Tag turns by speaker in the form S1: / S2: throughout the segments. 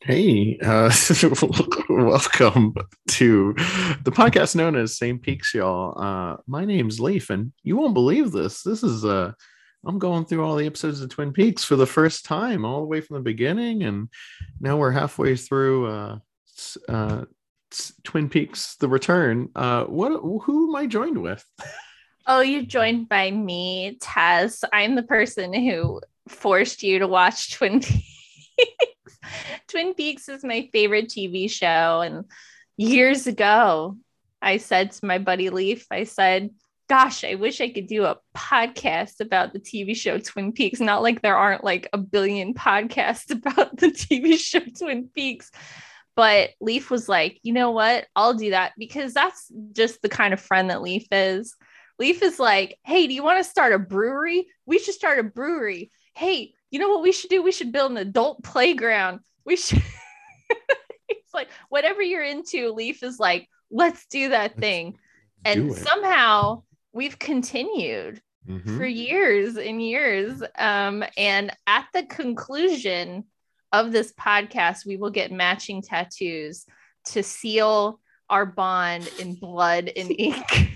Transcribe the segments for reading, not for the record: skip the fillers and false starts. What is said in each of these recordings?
S1: Hey, welcome to the podcast known as Same Peaks, y'all. My name's Leif, and you won't believe this. I'm going through all the episodes of Twin Peaks for the first time, all the way from the beginning, and now we're halfway through Twin Peaks: The Return. Who am I joined with?
S2: Oh, you're joined by me, Taz. I'm the person who forced you to watch Twin Peaks. Twin Peaks is my favorite TV show. And years ago, I said to my buddy Leaf, I said, gosh, I wish I could do a podcast about the TV show Twin Peaks. Not like there aren't like a billion podcasts about the TV show Twin Peaks. But Leaf was like, you know what? I'll do that because that's just the kind of friend that Leaf is. Leaf is like, hey, do you want to start a brewery? We should start a brewery. Hey, you know what we should do? We should build an adult playground. We should. It's like, whatever you're into, Leaf is like, let's do that thing. And somehow we've continued for years and years. And at the conclusion of this podcast, we will get matching tattoos to seal our bond in blood and ink.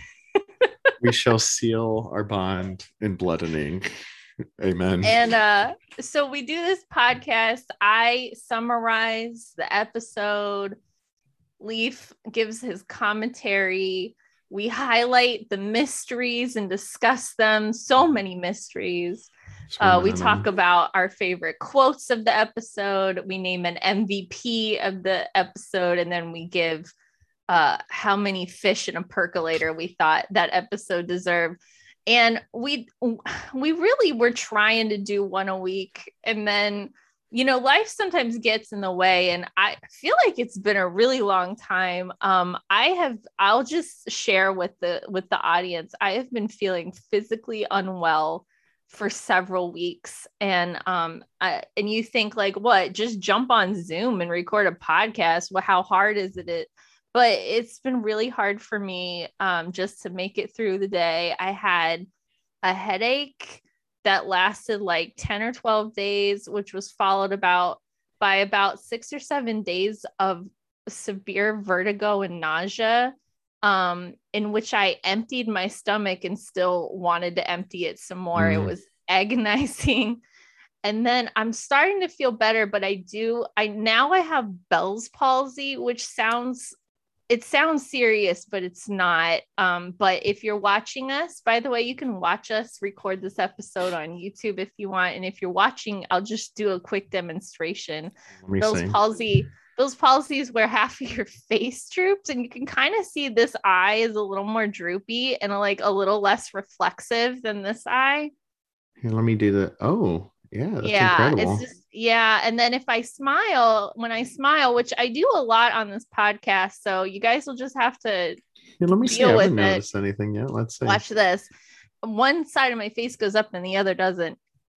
S1: We shall seal our bond in blood and ink. Amen.
S2: And so we do this podcast. I summarize the episode. Leaf gives his commentary. We highlight the mysteries and discuss them. So many mysteries. We talk about our favorite quotes of the episode. We name an MVP of the episode, and then we give how many fish in a percolator we thought that episode deserved. And we really were trying to do one a week, and then life sometimes gets in the way, and I feel like it's been a really long time. I'll just share with the audience, I have been feeling physically unwell for several weeks, and you think like, what, just jump on Zoom and record a podcast? Well, how hard is it? But it's been really hard for me just to make it through the day. I had a headache that lasted like 10 or 12 days, which was followed by about 6 or 7 days of severe vertigo and nausea, in which I emptied my stomach and still wanted to empty it some more. It was agonizing. And then I'm starting to feel better, but I have Bell's palsy, which sounds serious, but it's not. But if you're watching us, by the way, you can watch us record this episode on YouTube if you want. And if you're watching, I'll just do a quick demonstration. Bell's palsy is where half of your face droops, and you can kind of see this eye is a little more droopy and like a little less reflexive than this eye.
S1: Here, let me do that. Oh, yeah, that's incredible.
S2: It's just, and then if I smile, when I smile, which I do a lot on this podcast, so you guys will just have to
S1: let me see. I haven't noticed anything yet. Let's see.
S2: Watch this. One side of my face goes up and the other doesn't.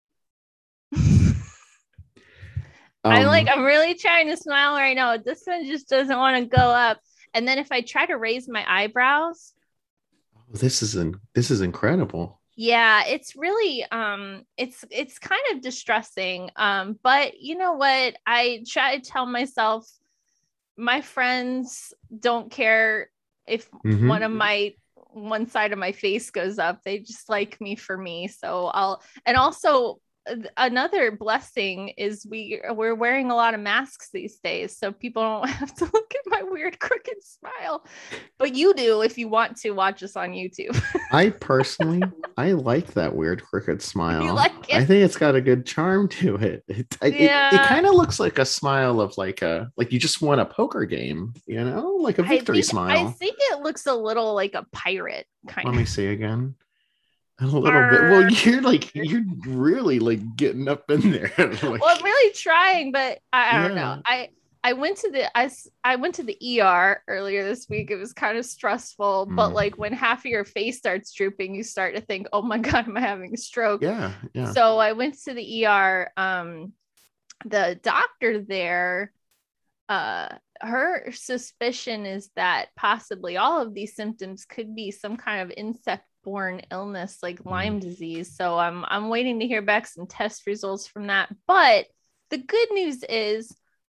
S2: I'm really trying to smile right now. This one just doesn't want to go up. And then if I try to raise my eyebrows,
S1: this is incredible.
S2: Yeah, it's really it's kind of distressing. But you know what? I try to tell myself my friends don't care if one side of my face goes up. They just like me for me. So also another blessing is we're wearing a lot of masks these days, so people don't have to look at my weird crooked smile, but you do if you want to watch us on YouTube.
S1: I like that weird crooked smile.
S2: You like it?
S1: I think it's got a good charm to it. It kind of looks like a smile of like you just won a poker game, like a victory smile.
S2: I think it looks a little like a pirate kind of.
S1: Let me see again. A little bit. Well, you're really like getting up in there.
S2: Well, I'm really trying, but I don't know. I went to the ER earlier this week. It was kind of stressful, but like when half of your face starts drooping, you start to think, "Oh my God, am I having a stroke?"
S1: Yeah.
S2: So I went to the ER. The doctor there, her suspicion is that possibly all of these symptoms could be some kind of insect-borne illness like Lyme disease. So I'm waiting to hear back some test results from that. But the good news is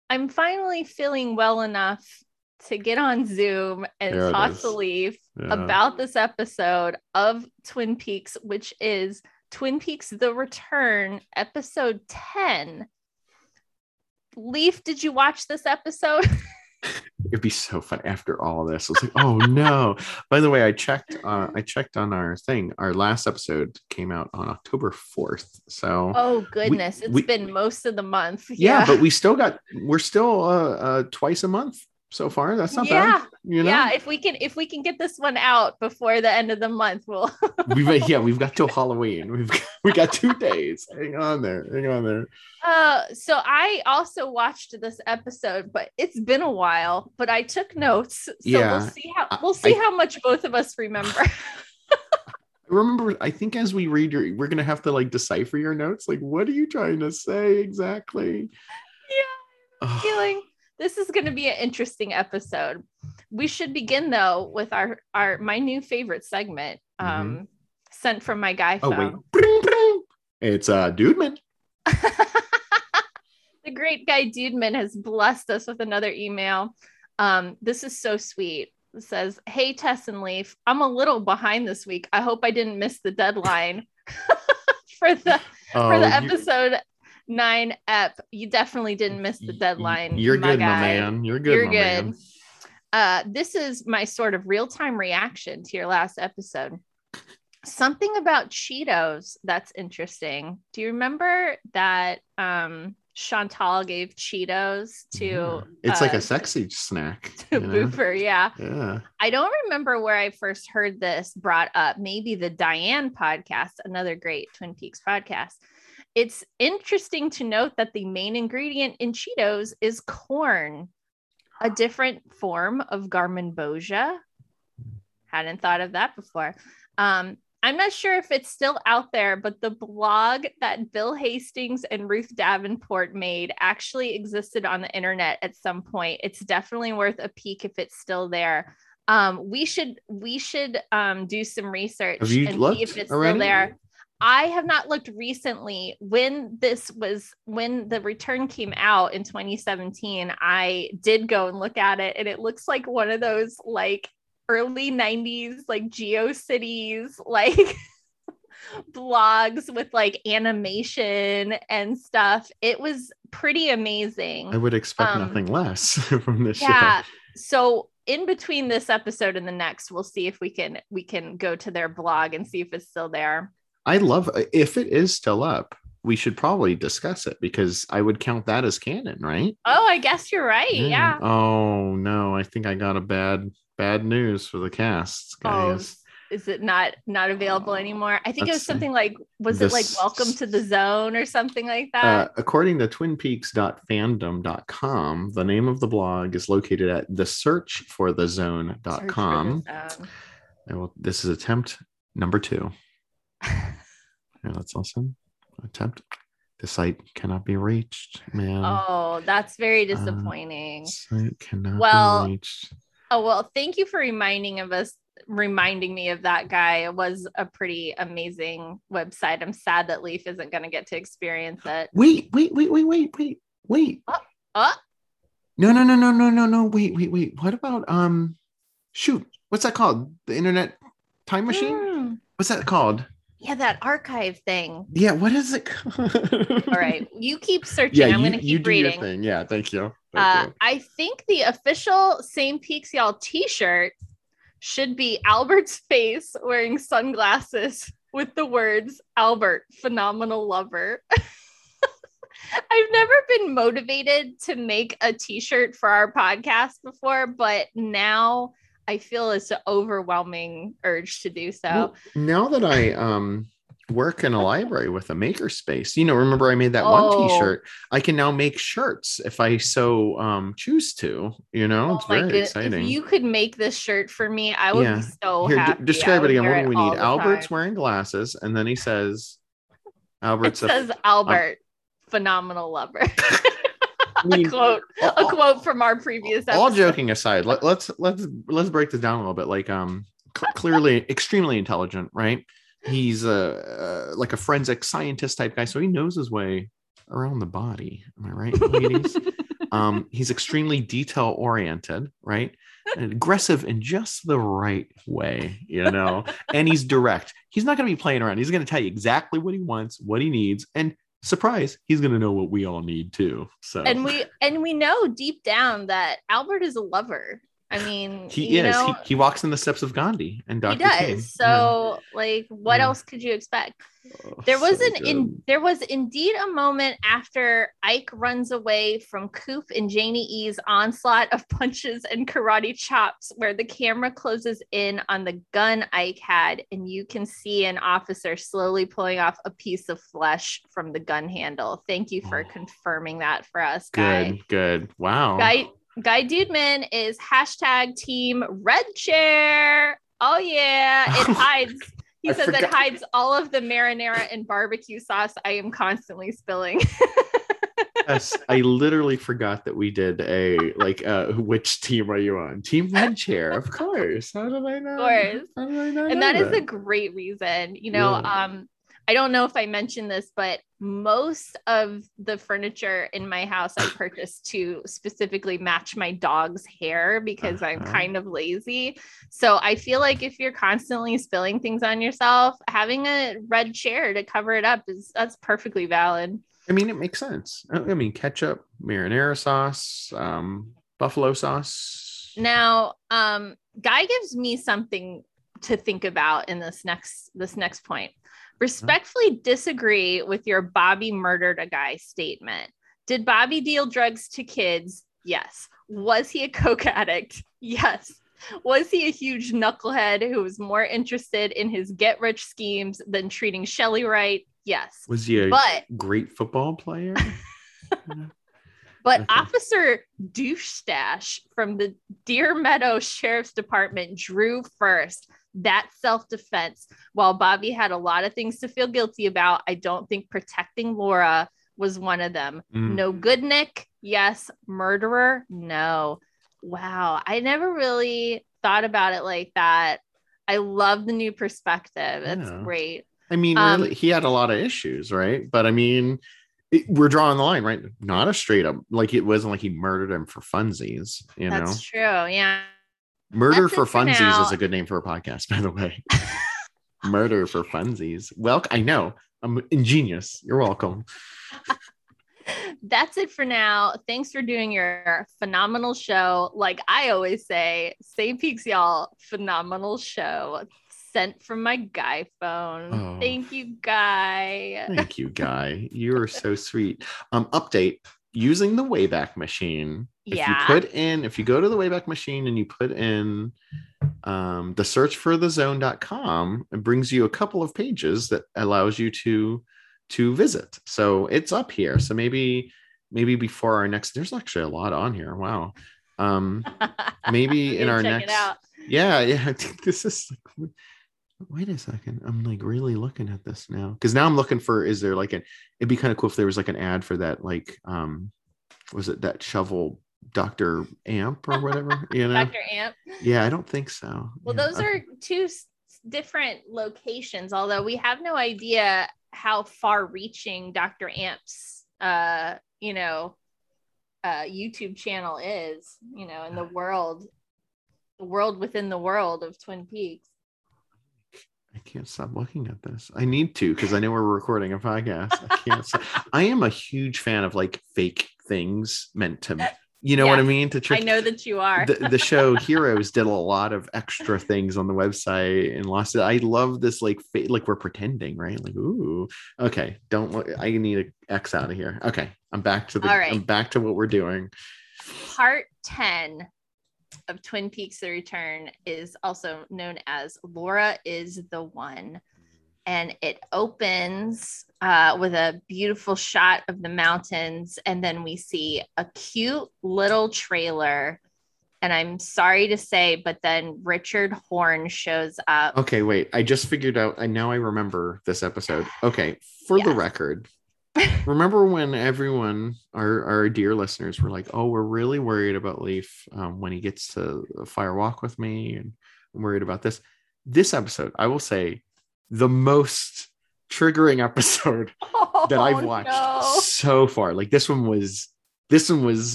S2: I'm finally feeling well enough to get on Zoom and
S1: There it
S2: talk
S1: is.
S2: to Leaf
S1: Yeah.
S2: about this episode of Twin Peaks, which is Twin Peaks: The Return, episode 10. Leaf, did you watch this episode?
S1: It'd be so fun after all of this. I was like, oh no. By the way, I checked on our thing. Our last episode came out on October 4th. So
S2: Oh goodness, it's been most of the month.
S1: Yeah, but we're still twice a month so far. That's not bad. You know?
S2: Yeah, if we can get this one out before the end of the month, we'll
S1: we've got till Halloween. We got 2 days. Hang on there.
S2: So I also watched this episode, but it's been a while. But I took notes, so we'll see how much both of us remember.
S1: Remember, I think as we read we're gonna have to like decipher your notes. Like, what are you trying to say exactly?
S2: Yeah, I'm feeling this is going to be an interesting episode. We should begin though with my new favorite segment, sent from my guy phone.
S1: Wait. It's Dudeman.
S2: The great guy Dudeman has blessed us with another email. This is so sweet. It says, "Hey Tess and Leaf, I'm a little behind this week. I hope I didn't miss the deadline for the episode 9 ep. You definitely didn't miss the deadline.
S1: You're good, my man. You're good, man.
S2: This is my sort of real-time reaction to your last episode. Something about Cheetos that's interesting. Do you remember that Chantal gave Cheetos to
S1: it's like a sexy snack
S2: to Boofer? Yeah. I don't remember where I first heard this brought up. Maybe the Diane podcast, another great Twin Peaks podcast. It's interesting to note that the main ingredient in Cheetos is corn, a different form of Garmonbozia. Hadn't thought of that before. I'm not sure if it's still out there, but the blog that Bill Hastings and Ruth Davenport made actually existed on the internet at some point. It's definitely worth a peek if it's still there. We should do some research and see if it's still there. I have not looked recently. When the return came out in 2017, I did go and look at it, and it looks like one of those like early 90s like GeoCities like blogs with like animation and stuff. It was pretty amazing.
S1: I would expect nothing less from this
S2: show.
S1: So
S2: in between this episode and the next, we'll see if we can go to their blog and see if it's still there.
S1: I love if it is still up, we should probably discuss it because I would count that as canon, right?
S2: Oh, I guess you're right. Yeah.
S1: Oh no, I think I got a bad news for the cast, guys.
S2: Oh, is it not available anymore? I think it was something like, was it like Welcome to the Zone or something like that?
S1: According to twinpeaks.fandom.com, the name of the blog is located at thesearchforthezone.com. This is attempt number 2. Yeah, let's listen. Attempt. The site cannot be reached, man.
S2: Oh, that's very disappointing.
S1: Site cannot be reached.
S2: Oh, well, thank you for reminding me of that guy. It was a pretty amazing website. I'm sad that Leaf isn't going to get to experience it.
S1: Wait. No. Wait. What about, shoot, what's that called? The Internet Time Machine? What's that called?
S2: Yeah, that archive thing.
S1: Yeah, what is it called?
S2: All right, you keep searching. I'm going to keep reading.
S1: Your thing. Yeah, thank you.
S2: I think the official Same Peaks Y'all t-shirt should be Albert's face wearing sunglasses with the words "Albert, phenomenal lover." I've never been motivated to make a t-shirt for our podcast before, but now I feel it's an overwhelming urge to do so.
S1: Well, now that I work in a library with a makerspace, remember I made that one t-shirt. I can now make shirts if I so choose to. It's very exciting.
S2: If you could make this shirt for me, I would be so happy.
S1: Describe it again. What do we need? Albert's wearing glasses, and then he says, "Albert's."
S2: It says Albert, phenomenal lover. A quote from our previous episode.
S1: All joking aside, let's break this down a little bit. Like clearly extremely intelligent, right? He's like a forensic scientist type guy, so he knows his way around the body. Am I right, ladies? He's extremely detail oriented, right? And aggressive in just the right way, and he's direct. He's not going to be playing around. He's going to tell you exactly what he wants, what he needs, and surprise, he's going to know what we all need too. So
S2: and we know deep down that Albert is a lover. I mean,
S1: he is. He walks in the steps of Gandhi and Dr.
S2: He does.
S1: King.
S2: So, what else could you expect? There was there was indeed a moment after Ike runs away from Coop and Janie E's onslaught of punches and karate chops, where the camera closes in on the gun Ike had, and you can see an officer slowly pulling off a piece of flesh from the gun handle. Thank you for confirming that for us, Guy.
S1: Good. Wow.
S2: Guy Dudeman is hashtag team red chair. Oh yeah, it hides. He says it hides all of the marinara and barbecue sauce I am constantly spilling.
S1: Yes, I literally forgot that we did which team are you on? Team red chair, of course. How did I know? Of course. How did I not know
S2: that is a great reason. I don't know if I mentioned this, but most of the furniture in my house I purchased to specifically match my dog's hair because I'm kind of lazy. So I feel like if you're constantly spilling things on yourself, having a red chair to cover it up that's perfectly valid.
S1: I mean, it makes sense. I mean, ketchup, marinara sauce, buffalo sauce.
S2: Now, Guy gives me something to think about in this next point. Respectfully disagree with your Bobby murdered a guy statement. Did Bobby deal drugs to kids? Yes. Was he a coke addict? Yes. Was he a huge knucklehead who was more interested in his get rich schemes than treating Shelley right? Yes.
S1: Was he a great football player?
S2: But Officer Douchestache from the Deer Meadow Sheriff's Department drew first. That self-defense. While Bobby had a lot of things to feel guilty about, I don't think protecting Laura was one of them. No good Nick? Yes. Murderer? No. Wow. I never really thought about it like that. I love the new perspective. It's great.
S1: I mean, really, he had a lot of issues, right? But I mean, we're drawing the line, right? Not a straight up, it wasn't like he murdered him for funsies,
S2: That's true. Yeah.
S1: Murder for Funsies is a good name for a podcast, by the way. Murder for Funsies. Well, I know. I'm ingenious. You're welcome.
S2: That's it for now. Thanks for doing your phenomenal show. Like I always say, St. Peaks, y'all, phenomenal show. Sent from my Guy phone. Oh, thank you, Guy.
S1: Thank you, Guy. You're so sweet. Update. Using the Wayback Machine. If you go to the Wayback Machine and you put in the search for thezone.com, it brings you a couple of pages that allows you to visit. So it's up here. So maybe before our next, there's actually a lot on here. Wow. Maybe in our next, yeah. This is wait a second. I'm really looking at this now. Cause now I'm looking for, is there it'd be kind of cool if there was an ad for that, was it that shovel Dr. Amp or whatever,
S2: Dr. Amp.
S1: Yeah, I don't think so.
S2: Well, those are two different locations, although we have no idea how far reaching Dr. Amp's YouTube channel is, in the world within the world of Twin Peaks.
S1: I can't stop looking at this. I need to, because I know we're recording a podcast. I can't stop. I am a huge fan of fake things meant to, what I mean? To trick.
S2: I know that you are.
S1: The show Heroes did a lot of extra things on the website and lost it. I love this we're pretending, right? Ooh, okay. Don't look. I need to X out of here. Okay, I'm back to I'm back to what we're doing.
S2: Part 10 of Twin Peaks: The Return is also known as Laura is the One. And it opens with a beautiful shot of the mountains. And then we see a cute little trailer. And I'm sorry to say, but then Richard Horn shows up.
S1: Okay, wait. I just figured out. Now I remember this episode. Okay, for the record, remember when everyone, our dear listeners, were like, oh, we're really worried about Leif when he gets to Fire Walk with me. And I'm worried about this. This episode, I will say, the most triggering episode that I've watched so far. This one was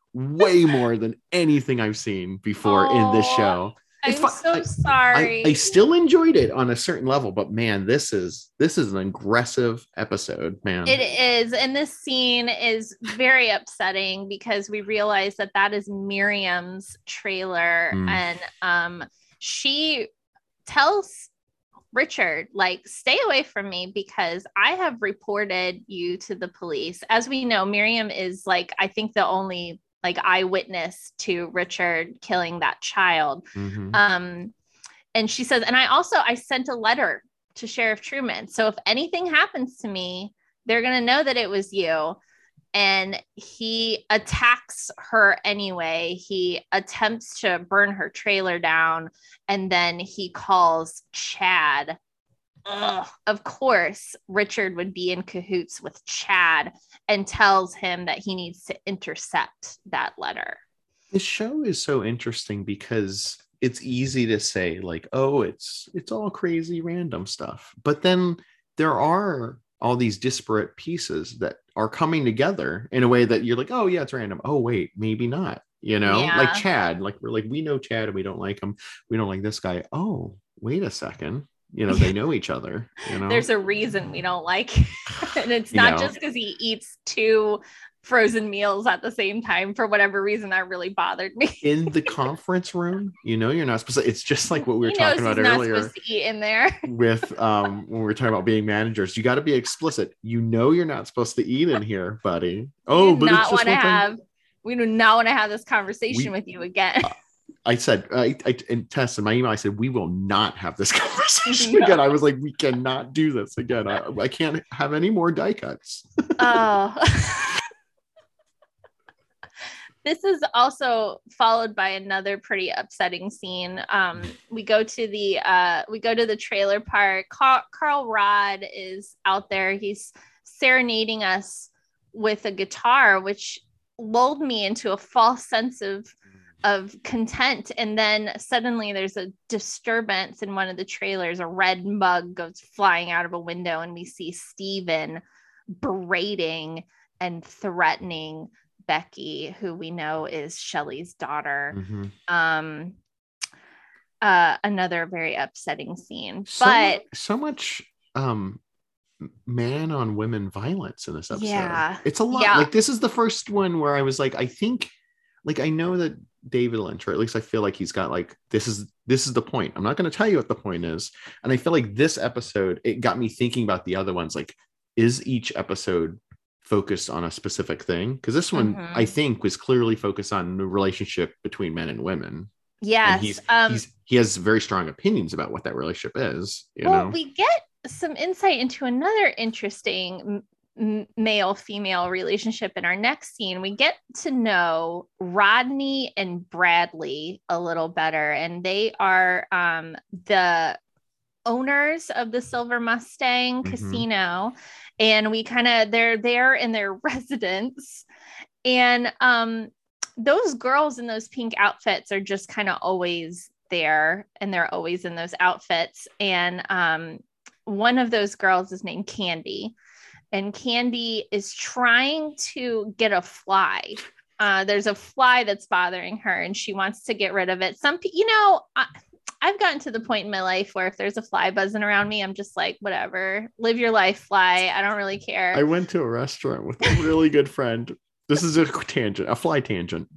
S1: way more than anything I've seen before in this show. It's
S2: I'm
S1: fun.
S2: so sorry.
S1: I still enjoyed it on a certain level, but man, this is an aggressive episode, man.
S2: It is, and this scene is very upsetting because we realize that is Miriam's trailer, and she tells Richard, like, stay away from me because I have reported you to the police. As we know, Miriam is, like, I think the only, like, eyewitness to Richard killing that child. And she says, and I sent a letter to Sheriff Truman. So if anything happens to me, they're going to know that it was you. And he attacks her anyway. He attempts to burn her trailer down. And then he calls Chad. Ugh. Of course, Richard would be in cahoots with Chad and tells him that he needs to intercept that letter.
S1: This show is so interesting because it's easy to say, like, oh, it's all crazy random stuff. But then there are all these disparate pieces that are coming together in a way that you're like, oh yeah, it's random. Oh wait, maybe not. Like Chad, like we know Chad and we don't like him. We don't like this guy. Oh, wait a second. They know each other.
S2: There's a reason we don't like him. And it's not just because he eats 2 frozen meals at the same time. For whatever reason, that really bothered me.
S1: In the conference room, you're not supposed to. It's just like what we were talking about earlier.
S2: Not supposed to eat in there.
S1: With when we were talking about being managers, you got to be explicit. You're not supposed to eat in here, buddy. Oh, but it's just
S2: we do not want to have this conversation with you again.
S1: I said, in Tess, in my email, I said, we will not have this conversation again. I was like, we cannot do this again. I can't have any more die cuts.
S2: Oh. This is also followed by another pretty upsetting scene. We go to the trailer park. Carl Rod is out there. He's serenading us with a guitar, which lulled me into a false sense of content. And then suddenly there's a disturbance in one of the trailers. A red mug goes flying out of a window, and we see Steven berating and threatening Becky, who we know is Shelley's daughter. Another very upsetting scene. But
S1: so much man on women violence in this episode.
S2: Yeah.
S1: It's a lot.
S2: Yeah.
S1: Like, this is the first one where I was like, I think, like, I know that David Lynch, or at least I feel like he's got, like, this is the point. I'm not going to tell you what the point is. And I feel like this episode, it got me thinking about the other ones. Like, is each episode focused on a specific thing? Because this one, I think, was clearly focused on the relationship between men and women.
S2: Yes.
S1: And he has very strong opinions about what that relationship is.
S2: We get some insight into another interesting male-female relationship in our next scene. We get to know Rodney and Bradley a little better, and they are the owners of the Silver Mustang Casino, and they're there in their residence, and those girls in those pink outfits are just kind of always there, and they're always in those outfits. And one of those girls is named Candy, and Candy is trying to get a fly. There's a fly that's bothering her, and she wants to get rid of it. I've gotten to the point in my life where if there's a fly buzzing around me, I'm just like, whatever, live your life, fly. I don't really care.
S1: I went to a restaurant with a really good friend. This is a fly tangent.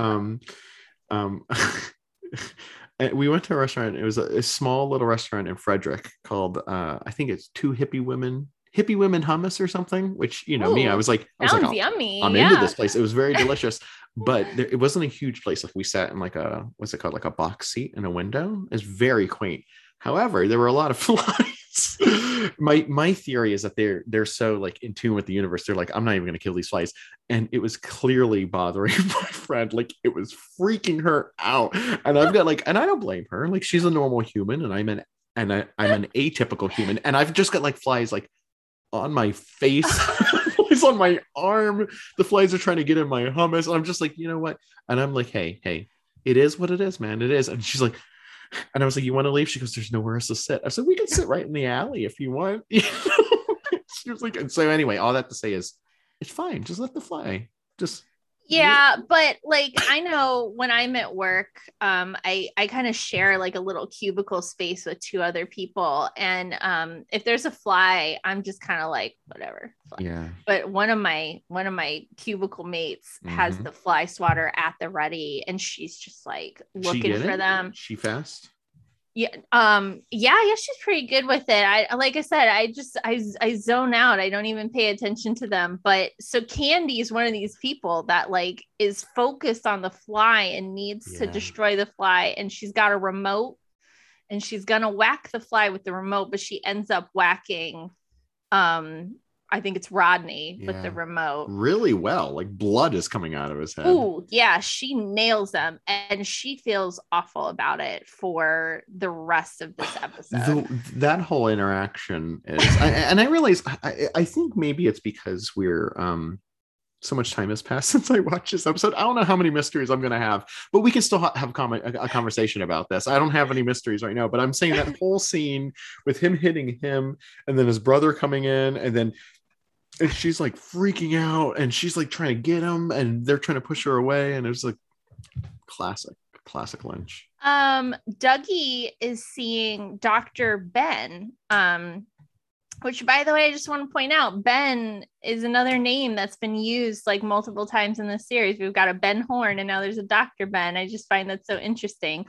S1: We went to a restaurant. It was a small little restaurant in Frederick called, I think it's Two Hippie Women Hummus or something, which, me, I was like,
S2: sounds yummy.
S1: I'm into this place. It was very delicious, but it wasn't a huge place. Like, we sat in like what's it called? Like a box seat in a window. It's very quaint. However, there were a lot of flies. My theory is that they're so, like, in tune with the universe. They're like, I'm not even going to kill these flies. And it was clearly bothering my friend. Like, it was freaking her out. And I've got, like, and I don't blame her. Like, she's a normal human, and I'm an atypical human. And I've just got, like, flies, like, on my face, flies on my arm. The flies are trying to get in my hummus. And I'm just like, you know what? And I'm like, hey, it is what it is, man. It is. And she's like, and I was like, you want to leave? She goes, there's nowhere else to sit. I said, we can sit right in the alley if you want. She was like, and so anyway, all that to say is, it's fine. Just let the fly.
S2: Yeah, but like I know when I'm at work, I kind of share like a little cubicle space with two other people, and if there's a fly, I'm just kind of like whatever. Fly.
S1: Yeah.
S2: But one of my cubicle mates has
S1: Mm-hmm.
S2: the fly swatter at the ready, and she's just like
S1: She
S2: looking
S1: get
S2: for
S1: it?
S2: them.
S1: She fast?
S2: Yeah, yeah, she's pretty good with it. I like I said, I zone out. I don't even pay attention to them. But so Candy is one of these people that like is focused on the fly and needs to
S1: Yeah.
S2: destroy the fly, and she's got a remote and she's gonna whack the fly with the remote, but she ends up whacking I think it's Rodney with the
S1: Yeah.
S2: remote.
S1: Really well. Like blood is coming out of his head.
S2: Oh, yeah, she nails them and she feels awful about it for the rest of this episode.
S1: That whole interaction is, and I realize, I think maybe it's because we're, so much time has passed since I watched this episode. I don't know how many mysteries I'm going to have, but we can still have a conversation about this. I don't have any mysteries right now, but I'm saying that whole scene with him hitting him and then his brother coming in and she's like freaking out and she's like trying to get him and they're trying to push her away. And it's like classic Lynch.
S2: Dougie is seeing Dr. Ben, which by the way, I just want to point out, Ben is another name that's been used like multiple times in the series. We've got a Ben Horn and now there's a Dr. Ben. I just find that so interesting.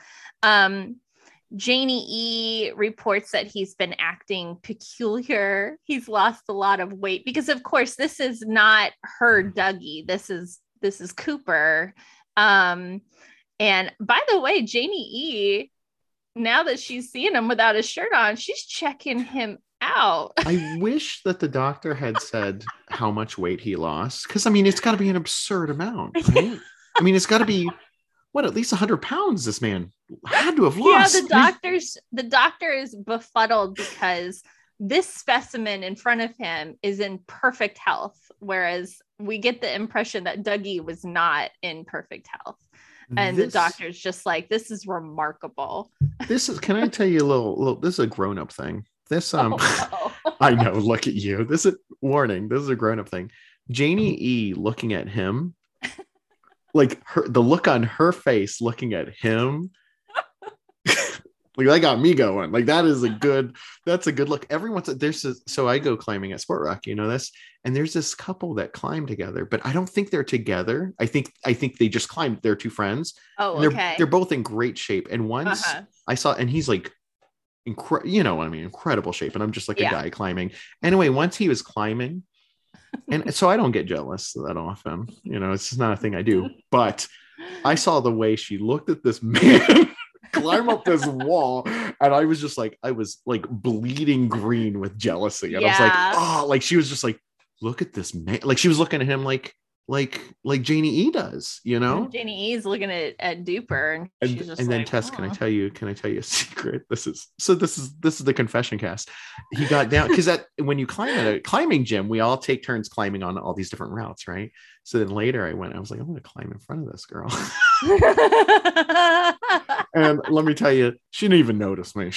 S2: Janie E reports that he's been acting peculiar. He's lost a lot of weight because of course this is not her Dougie. This is Cooper. And by the way, Janie E, now that she's seeing him without a shirt on, she's checking him out.
S1: I wish that the doctor had said how much weight he lost. Because I mean, it's got to be an absurd amount, right? I mean, it's got to be at least 100 pounds this man had to have lost.
S2: Yeah, the doctor is befuddled because this specimen in front of him is in perfect health, whereas we get the impression that Dougie was not in perfect health. And the doctor's just like, this is remarkable.
S1: Can I tell you a little this is a grown-up thing. This
S2: no.
S1: I know, look at you. This is warning. This is a grown-up thing. Janie E looking at him, like the look on her face looking at him. Like that got me going. Like that's a good look. So I go climbing at Sport Rock, you know this, and there's this couple that climb together, but I don't think they're together. I think they just climbed. They're two friends.
S2: Oh, okay.
S1: They're both in great shape. And once I saw, and he's like, incredible shape. And I'm just like a guy climbing. Anyway, once he was climbing, and so I don't get jealous that often. You know, it's just not a thing I do. But I saw the way she looked at this man climb up this wall, and I was like bleeding green with jealousy. And I was like, oh, like she was just like, look at this man. Like she was looking at him like Janie E does, you know?
S2: Janie E is looking at Duper, and she's just
S1: then Tess, can I tell you a secret? This is the confession cast. He got down because when you climb at a climbing gym, we all take turns climbing on all these different routes, right? So then later I was like, I'm gonna climb in front of this girl. And let me tell you, she didn't even notice me.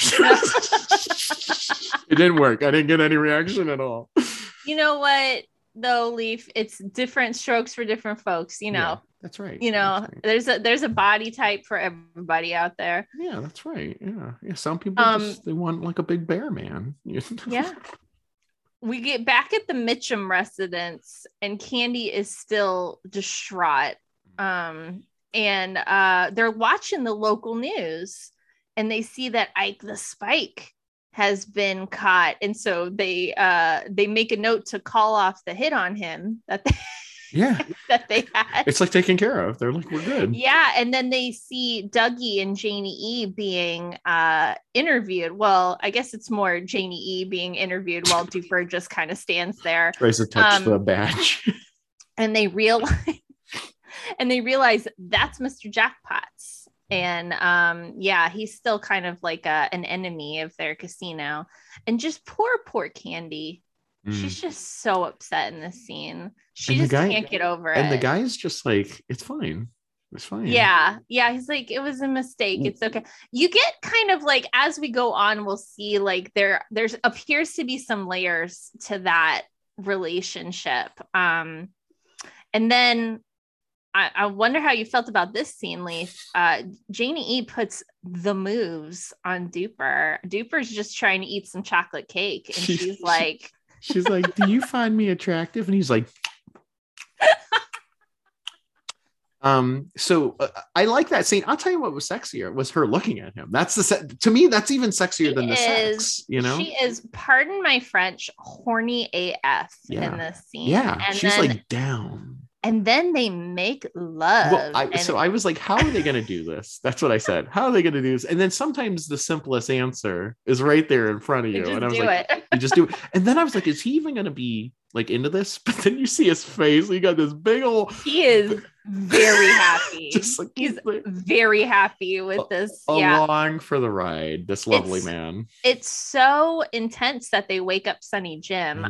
S1: It didn't work. I didn't get any reaction at all.
S2: You know what though, Leaf? It's different strokes for different folks, you know.
S1: Yeah, that's right.
S2: You know,
S1: right.
S2: there's a body type for everybody out there.
S1: Yeah, that's right. Yeah. Some people they want like a big bear man.
S2: Yeah. We get back at the Mitchum residence and Candy is still distraught. And they're watching the local news and they see that Ike the Spike has been caught, and so they make a note to call off the hit on him that they had.
S1: It's like taken care of. They're like, we're good.
S2: Yeah, and then they see Dougie and Janie E being interviewed. Well, I guess it's more Janie E being interviewed while Duper just kind of stands there.
S1: Tries to touch the badge.
S2: And they realize that's Mr. Jackpots. And he's still kind of like an enemy of their casino. And just poor Candy. She's just so upset in this scene. She just can't get over it.
S1: And the guy's just like, it's fine. It's fine.
S2: Yeah. He's like, it was a mistake. It's okay. You get kind of like, as we go on, we'll see like there's appears to be some layers to that relationship. And then I wonder how you felt about this scene, Leaf. Janie E puts the moves on Duper. Duper's just trying to eat some chocolate cake, and she's like,
S1: "Do you find me attractive?" And he's like, So I like that scene. I'll tell you what was sexier was her looking at him. That's to me, that's even sexier than the sex, you know?
S2: She is, pardon my French, horny AF in this scene.
S1: Yeah. And she's like down.
S2: And then they make love.
S1: Well, so I was like, how are they going to do this? That's what I said. How are they going to do this? And then sometimes the simplest answer is right there in front of you. And I was like, you just do it. And then I was like, is he even going to be like into this? But then you see his face. He got this big old.
S2: He is very happy. He's very happy with this.
S1: Along for the ride. This lovely man.
S2: It's so intense that they wake up Sonny Jim.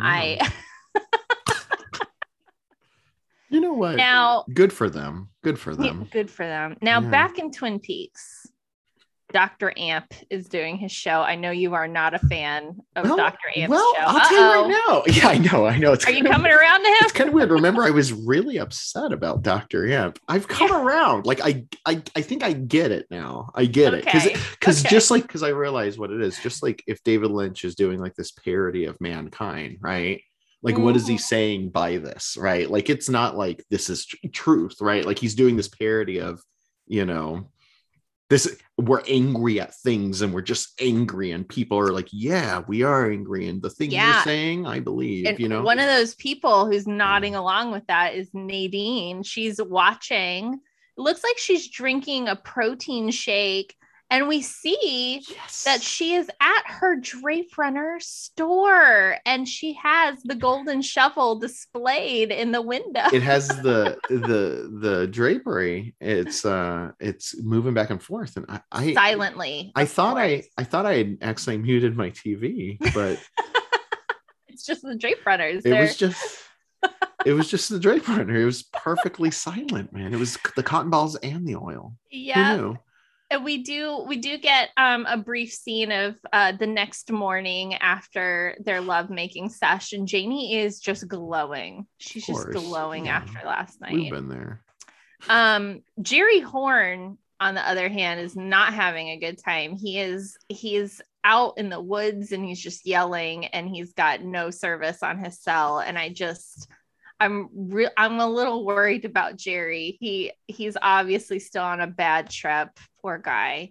S1: You know what?
S2: Now,
S1: good for them. Good for them.
S2: Good for them. Now, back in Twin Peaks, Dr. Amp is doing his show. I know you are not a fan of Dr. Amp's show.
S1: I'll tell you right now. Yeah, I know.
S2: Are you coming around to him?
S1: It's kind of weird. Remember, I was really upset about Dr. Amp. I've come around. Like, I think I get it now. I get it. Because I realize what it is. Just like if David Lynch is doing like this parody of Mankind, right? Like, what is he saying by this, right? Like, it's not like this is truth, right? Like, he's doing this parody of, you know, this, we're angry at things and we're just angry and people are like, yeah, we are angry. And the thing you're saying, I believe,
S2: and one of those people who's nodding along with that is Nadine. She's watching. It looks like she's drinking a protein shake. And we see that she is at her Drape Runner store and she has the golden shovel displayed in the window.
S1: It has the drapery. It's moving back and forth. And I
S2: silently.
S1: I thought I had accidentally muted my TV, but
S2: it's just the Drape Runners.
S1: It was just the Drape Runner. It was perfectly silent, man. It was the cotton balls and the oil.
S2: Yeah. Who knew? And we do get a brief scene of the next morning after their lovemaking session. Janie is just glowing. She's just glowing after last night.
S1: We've been there.
S2: Jerry Horn, on the other hand, is not having a good time. He is out in the woods and he's just yelling and he's got no service on his cell. And I'm a little worried about Jerry. He's obviously still on a bad trip. Poor guy.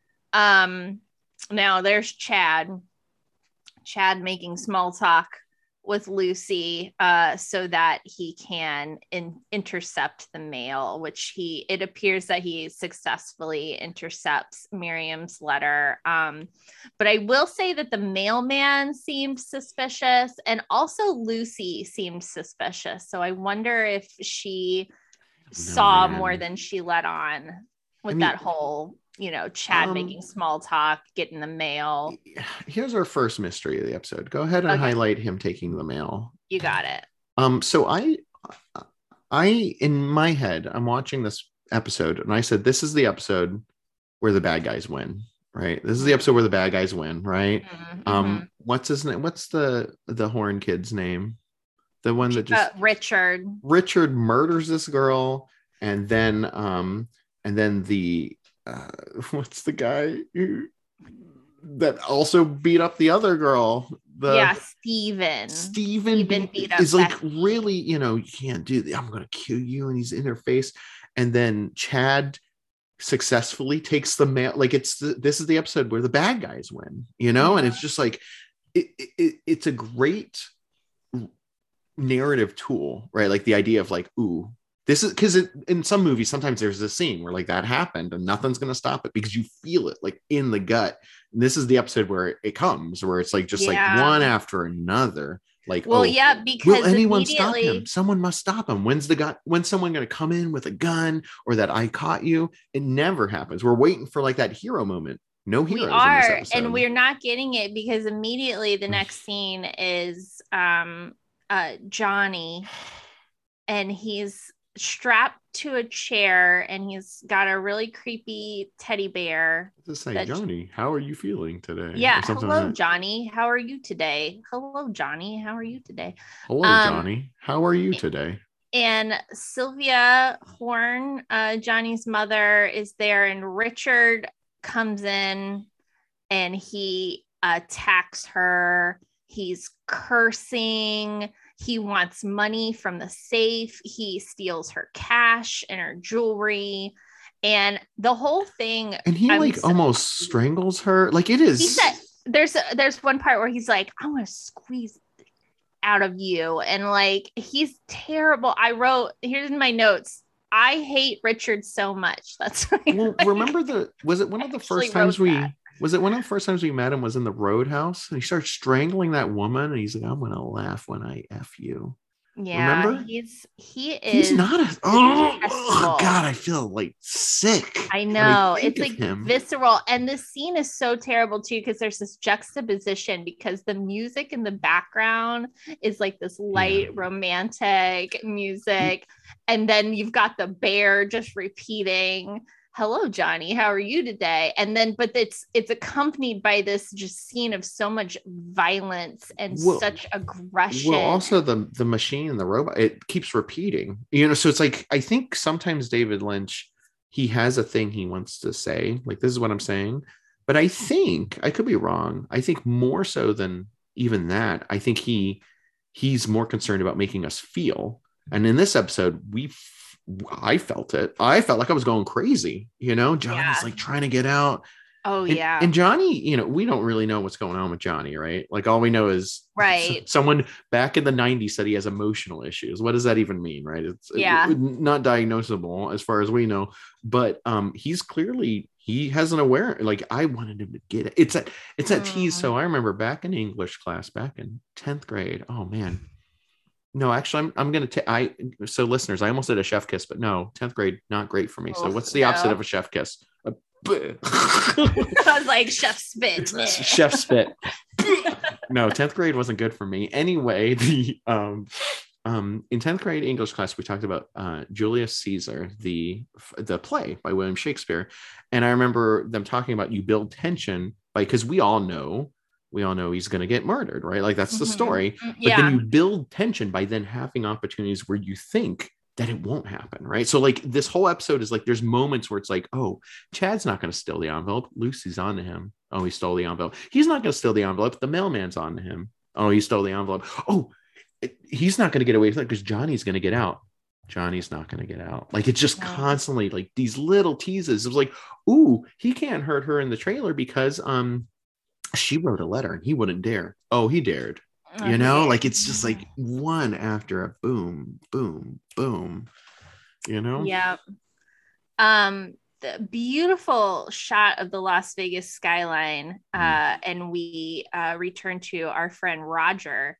S2: Now there's Chad making small talk with Lucy so that he can intercept the mail, which it appears that he successfully intercepts Miriam's letter. But I will say that the mailman seemed suspicious and also Lucy seemed suspicious. So I wonder if she saw more than she let on with that whole, Chad making small talk, getting the mail.
S1: Here's our first mystery of the episode. Go ahead and highlight him taking the mail.
S2: You got it.
S1: So I in my head, I'm watching this episode and I said, this is the episode where the bad guys win, right? This is the episode where the bad guys win, right? Mm-hmm. What's his name? What's the horn kid's name? The one that just Richard murders this girl, and then the what's the guy that also beat up the other girl? Steven beat up is like, really, you can't do that. I'm gonna kill you, and he's in her face. And then Chad successfully takes the mail. Like this is the episode where the bad guys win, and it's just like it's a great narrative tool, right? Like the idea of like, ooh, this is because in some movies, sometimes there's this scene where like that happened and nothing's going to stop it because you feel it like in the gut. And this is the episode where it comes, where it's like just like one after another. Like,
S2: because
S1: will anyone stop him? Someone must stop him. When's someone going to come in with a gun or that I caught you? It never happens. We're waiting for like that hero moment. No heroes.
S2: We are, and we're not getting it because immediately the next scene is Johnny, and he's strapped to a chair and he's got a really creepy teddy bear.
S1: Just say, Johnny, how are you feeling today?
S2: Yeah. Hello, like Johnny. How are you today? Hello, Johnny. How are you today?
S1: Hello, Johnny. How are you today?
S2: And Sylvia Horn, Johnny's mother, is there, and Richard comes in and he attacks her. He's cursing. He wants money from the safe. He steals her cash and her jewelry. And the whole thing.
S1: And he almost strangles her. Like, it is.
S2: He said there's one part where he's like, I'm going to squeeze out of you. And like, he's terrible. I wrote, here's in my notes, I hate Richard so much. That's
S1: well, remember was it one of the first times we met him was in the Roadhouse, and he starts strangling that woman, and he's like, I'm gonna laugh when I F you.
S2: Yeah,
S1: remember?
S2: He's
S1: not a oh god, I feel like sick.
S2: I know, it's like visceral. And the scene is so terrible too, because there's this juxtaposition, because the music in the background is like this light romantic music, and then you've got the bear just repeating, hello Johnny, how are you today? And then but it's accompanied by this just scene of so much violence and such aggression.
S1: Well, also the machine, the robot, it keeps repeating, so it's like, I think sometimes David Lynch, he has a thing he wants to say, like, this is what I'm saying, but I think, I could be wrong, I think more so than even that, I think he's more concerned about making us feel. And in this episode, I felt it. I felt like I was going crazy. Johnny's like trying to get out.
S2: Oh, yeah.
S1: And Johnny, we don't really know what's going on with Johnny, right? Like, all we know is someone back in the 90s said he has emotional issues. What does that even mean, right? It's not diagnosable as far as we know. But he's clearly, he has an awareness. Like, I wanted him to get it. It's that tease. So I remember back in English class, back in 10th grade. Oh, man. No, actually, I'm going to so listeners, I almost did a chef kiss, but no, 10th grade, not great for me. So what's the opposite of a chef kiss?
S2: I was like, chef spit.
S1: Chef spit. No, 10th grade wasn't good for me. Anyway, in 10th grade English class, we talked about Julius Caesar, the play by William Shakespeare. And I remember them talking about, you build tension because we all know he's going to get murdered, right? Like, that's the story. But then you build tension by then having opportunities where you think that it won't happen, right? So like, this whole episode is like, there's moments where it's like, oh, Chad's not going to steal the envelope. Lucy's on to him. Oh, he stole the envelope. He's not going to steal the envelope. The mailman's on to him. Oh, he stole the envelope. Oh, he's not going to get away with it because Johnny's going to get out. Johnny's not going to get out. Like, it's just constantly like these little teases. It was like, ooh, he can't hurt her in the trailer because she wrote a letter and he wouldn't dare. Oh, he dared. Like, it's just like one after a boom, boom, boom.
S2: Yeah. The beautiful shot of the Las Vegas skyline, and we return to our friend Roger,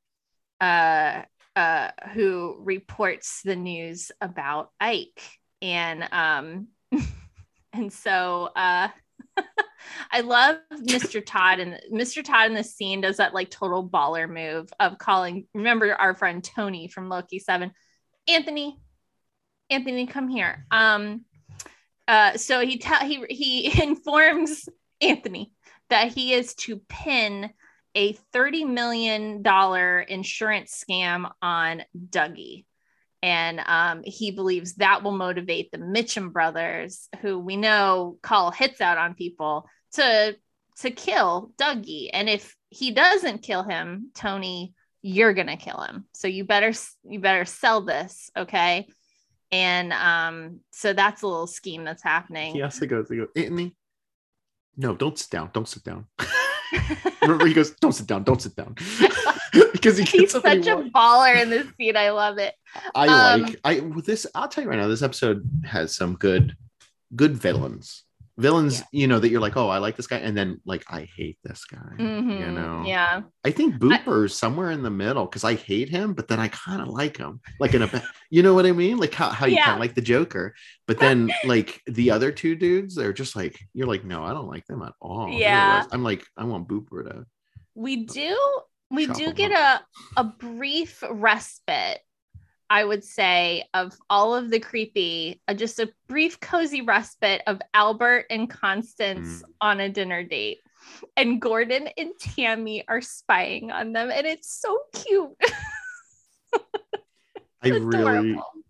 S2: who reports the news about Ike, and and so I love Mr. Todd, and Mr. Todd in this scene does that like total baller move of calling, remember our friend Tony from Loki 7, Anthony, come here. So he informs Anthony that he is to pin a $30 million insurance scam on Dougie. And he believes that will motivate the Mitchum brothers, who we know call hits out on people, to kill Dougie. And if he doesn't kill him, Tony, you're gonna kill him. So you better sell this, okay? And so that's a little scheme that's happening.
S1: He also goes, Anthony, no, don't sit down. Remember, he goes, don't sit down. Because he's such
S2: a baller in this scene. I love it.
S1: I'll tell you right now, this episode has some good villains, that you're like, oh, I like this guy, and then like, I hate this guy.
S2: Yeah,
S1: I think Booper's somewhere in the middle, because I hate him, but then I kind of like him, like in a you know what I mean, like how you kind of like the Joker, but then like the other two dudes, they're just like, you're like, no, I don't like them at all. I'm like, I want Booper to. We do
S2: get a brief respite, I would say, of all of the creepy, just a brief cozy respite of Albert and Constance on a dinner date, and Gordon and Tammy are spying on them, and it's so cute.
S1: I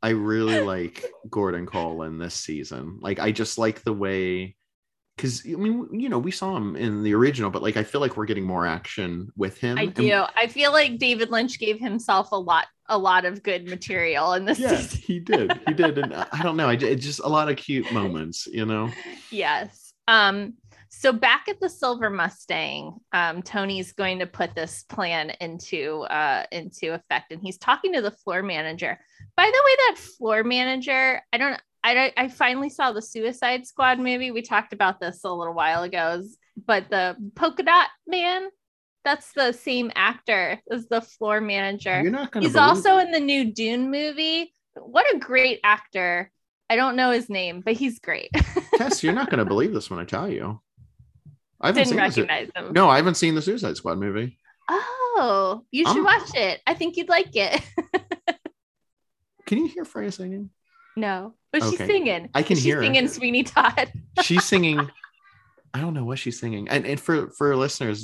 S1: I really like Gordon Cole in this season. Like, I just like the way, because I mean, we saw him in the original, but like, I feel like we're getting more action with him.
S2: I do. I feel like David Lynch gave himself a lot of good material in this season.
S1: He did. And I don't know. It's just a lot of cute moments,
S2: Yes. So back at the Silver Mustang, Tony's going to put this plan into effect, and he's talking to the floor manager. By the way, that floor manager, I finally saw the Suicide Squad movie. We talked about this a little while ago, but the polka dot man, that's the same actor as the floor manager.
S1: You're not gonna
S2: He's also in the new Dune movie. What a great actor. I don't know his name, but he's great.
S1: Tess, you're not going to believe this when I tell you.
S2: I didn't recognize him.
S1: No, I haven't seen the Suicide Squad movie.
S2: Oh, you should watch it. I think you'd like it.
S1: Can you hear Freya singing?
S2: No, but she's singing.
S1: I can hear her.
S2: She's singing Sweeney Todd.
S1: She's singing. I don't know what she's singing. And for listeners,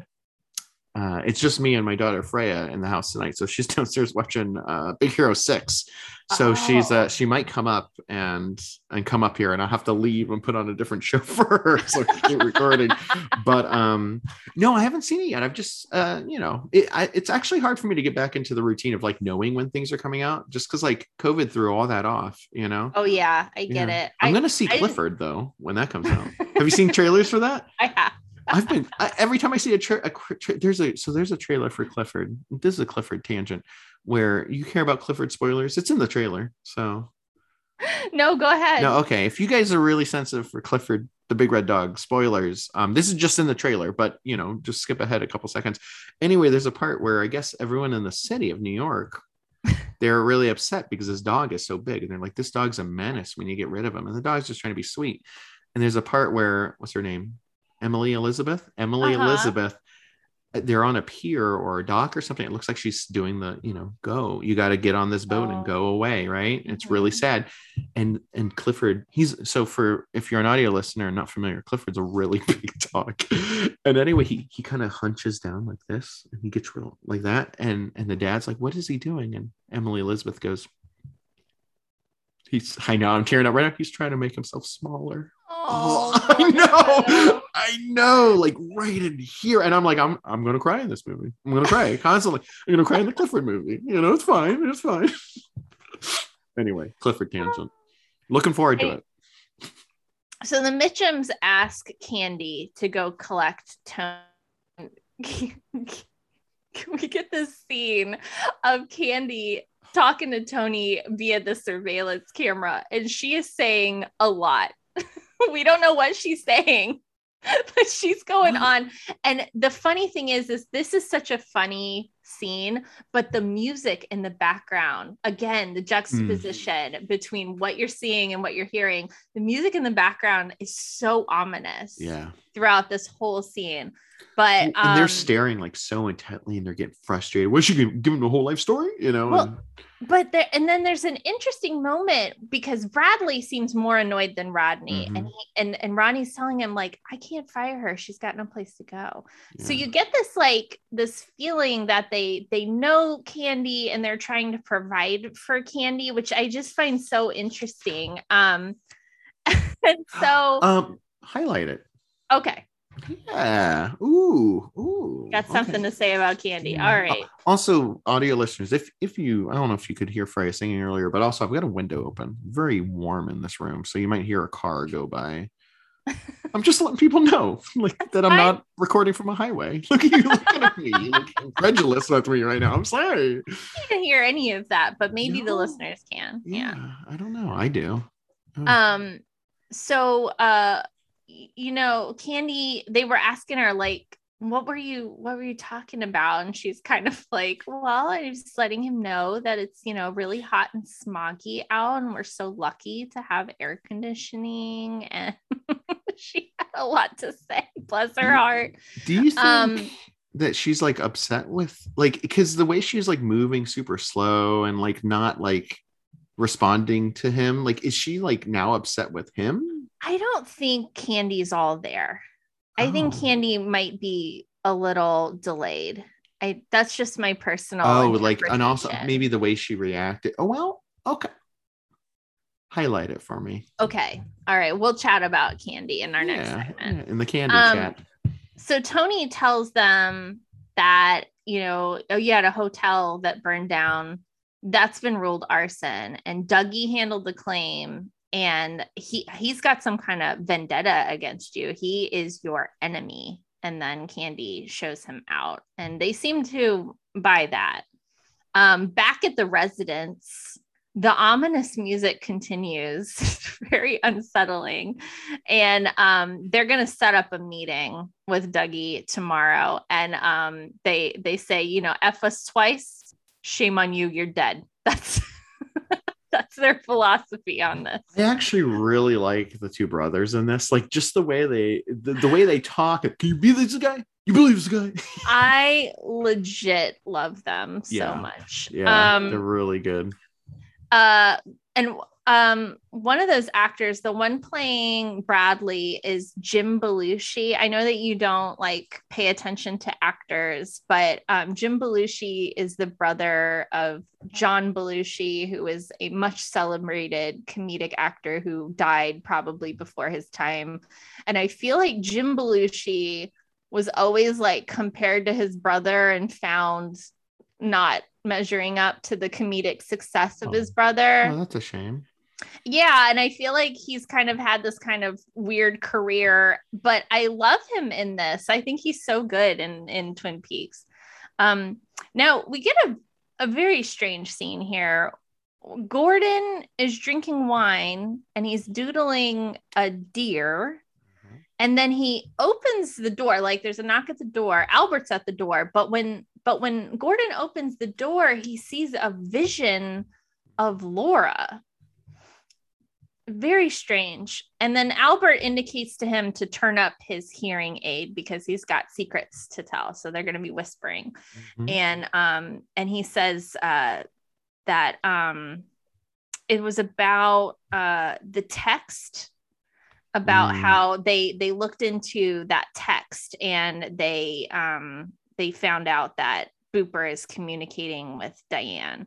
S1: it's just me and my daughter Freya in the house tonight. So she's downstairs watching Big Hero 6. So she might come up and come up here, and I'll have to leave and put on a different show for her so I can keep recording. But no, I haven't seen it yet. I've just it's actually hard for me to get back into the routine of like knowing when things are coming out, just because like COVID threw all that off.
S2: Oh yeah, I get it.
S1: I'm gonna see Clifford though when that comes out. Have you seen trailers for that?
S2: I have.
S1: Every time I see there's a trailer for Clifford. This is a Clifford tangent where you care about Clifford spoilers. It's in the trailer. So
S2: no, go ahead.
S1: No, okay. If you guys are really sensitive for Clifford, the big red dog, spoilers. This is just in the trailer, but just skip ahead a couple seconds. Anyway, there's a part where I guess everyone in the city of New York, they're really upset because this dog is so big, and they're like, this dog's a menace. We need to get rid of him. And the dog's just trying to be sweet. And there's a part where, what's her name? Emily Elizabeth, they're on a pier or a dock or something. It looks like she's doing the, you got to get on this boat and go away. Right. It's really sad. And Clifford, if you're an audio listener and not familiar, Clifford's a really big dog. And anyway, he kind of hunches down like this, and he gets real like that. And the dad's like, what is he doing? And Emily Elizabeth goes, I know, I'm tearing up right now. He's trying to make himself smaller. Oh, I know, like right in here. And I'm like, I'm gonna cry in this movie. I'm gonna cry constantly. I'm gonna cry in the Clifford movie. It's fine. Anyway, Clifford tangent. Looking forward to it.
S2: So the Mitchums ask Candy to go collect Tony. We get this scene of Candy talking to Tony via the surveillance camera, and she is saying a lot. We don't know what she's saying, but she's going on. And the funny thing is this is such a funny scene, but the music in the background, again, the juxtaposition between what you're seeing and what you're hearing, the music in the background is so ominous throughout this whole scene. But
S1: and they're staring like so intently, and they're getting frustrated. Was she giving them the whole life story?
S2: But then there's an interesting moment because Bradley seems more annoyed than Rodney, and Rodney's telling him like, I can't fire her. She's got no place to go. Yeah. So you get this feeling that they know Candy and they're trying to provide for Candy, which I just find so interesting. And so
S1: highlight it.
S2: Okay.
S1: Yeah. Ooh.
S2: Got something to say about Candy. All right.
S1: Also, audio listeners, if you, I don't know if you could hear Freya singing earlier, but also I've got a window open. Very warm in this room, so you might hear a car go by. I'm just letting people know, that I'm not recording from a highway. Look at you looking at me. You look incredulous with me right now. I'm sorry.
S2: You can't hear any of that, but maybe the listeners can. Yeah.
S1: I don't know. I do.
S2: So Candy, they were asking her like, what were you talking about? And she's kind of like, well, I was just letting him know that it's, really hot and smoggy out, and we're so lucky to have air conditioning. And she had a lot to say, bless her heart.
S1: Do you think that she's like upset with, like, because the way she's like moving super slow and like not like responding to him, like, is she like now upset with him?
S2: I don't think Candy's all there. I think Candy might be a little delayed. That's just my personal interpretation.
S1: And also maybe the way she reacted. Oh, well, Okay. Highlight it for me.
S2: Okay. All right. We'll chat about Candy in our next
S1: Yeah,
S2: segment.
S1: in the candy chat.
S2: So Tony tells them that, oh, you had a hotel that burned down. That's been ruled arson. And Dougie handled the claim. And he's got some kind of vendetta against you. He is your enemy. And then Candy shows him out. And they seem to buy that. Back at the residence, the ominous music continues. Very unsettling. And they're going to set up a meeting with Dougie tomorrow. And they say, F us twice, shame on you, you're dead. That's their philosophy on this.
S1: I actually really like the two brothers in this. Like just the way they talk. Can you be this guy? You believe this guy?
S2: I legit love them so much.
S1: Yeah, they're really good.
S2: And one of those actors, the one playing Bradley, is Jim Belushi. I know that you don't pay attention to actors, but Jim Belushi is the brother of John Belushi, who is a much celebrated comedic actor who died probably before his time. And I feel like Jim Belushi was always compared to his brother and found not measuring up to the comedic success of his brother.
S1: Oh, that's a shame.
S2: Yeah, and I feel like he's kind of had this kind of weird career, but I love him in this. I think he's so good in Twin Peaks. Now we get a very strange scene here. Gordon is drinking wine and he's doodling a deer. And then he opens the door, there's a knock at the door. Albert's at the door, but when Gordon opens the door, he sees a vision of Laura. Very strange. And then Albert indicates to him to turn up his hearing aid because he's got secrets to tell. So they're going to be whispering. Mm-hmm. And he says that it was about the text, about how they looked into that text and they found out that Booper is communicating with Diane.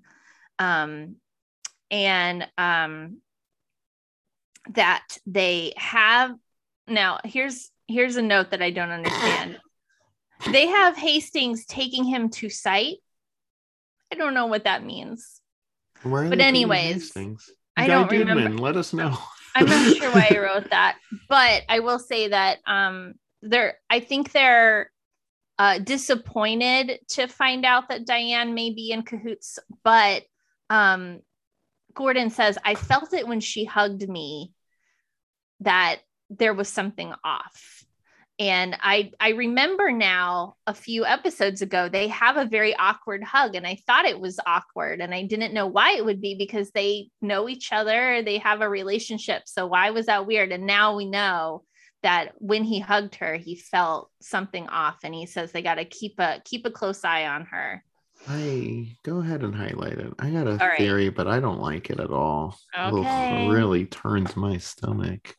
S2: That they have now, here's a note that I don't understand. They have Hastings taking him to site. I don't know what that means. But anyways, I don't remember.
S1: Let us know.
S2: I'm not sure why I wrote that, but I will say that I think they're disappointed to find out that Diane may be in cahoots, but Gordon says, I felt it when she hugged me that there was something off. And I remember now a few episodes ago, they have a very awkward hug and I thought it was awkward and I didn't know why it would be because they know each other. They have a relationship. So why was that weird? And now we know that when he hugged her, he felt something off and he says they got to keep a close eye on her.
S1: Go ahead and highlight it. I got a theory, but I don't like it at all.
S2: Okay.
S1: It really turns my stomach.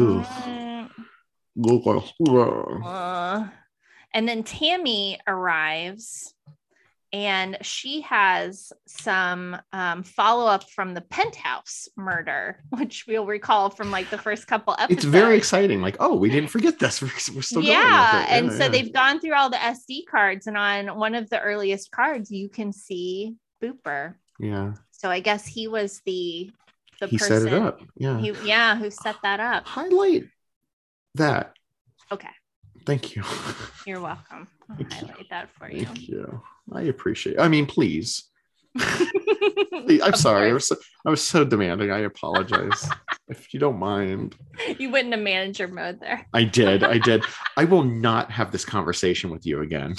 S2: And then Tammy arrives and she has some follow-up from the Penthouse murder, which we'll recall from the first couple episodes.
S1: It's very exciting. we didn't forget this. We're still going with it.
S2: And so they've gone through all the SD cards and on one of the earliest cards, you can see Booper.
S1: Yeah.
S2: So I guess he was the person.
S1: Set it up. Yeah.
S2: Who set that up.
S1: Highlight that.
S2: Okay.
S1: Thank you.
S2: You're welcome. I'll highlight that for you.
S1: Thank you. I appreciate it. I mean, please. I'm sorry. I was so demanding. I apologize. If you don't mind.
S2: You went into manager mode there.
S1: I did. I will not have this conversation with you again.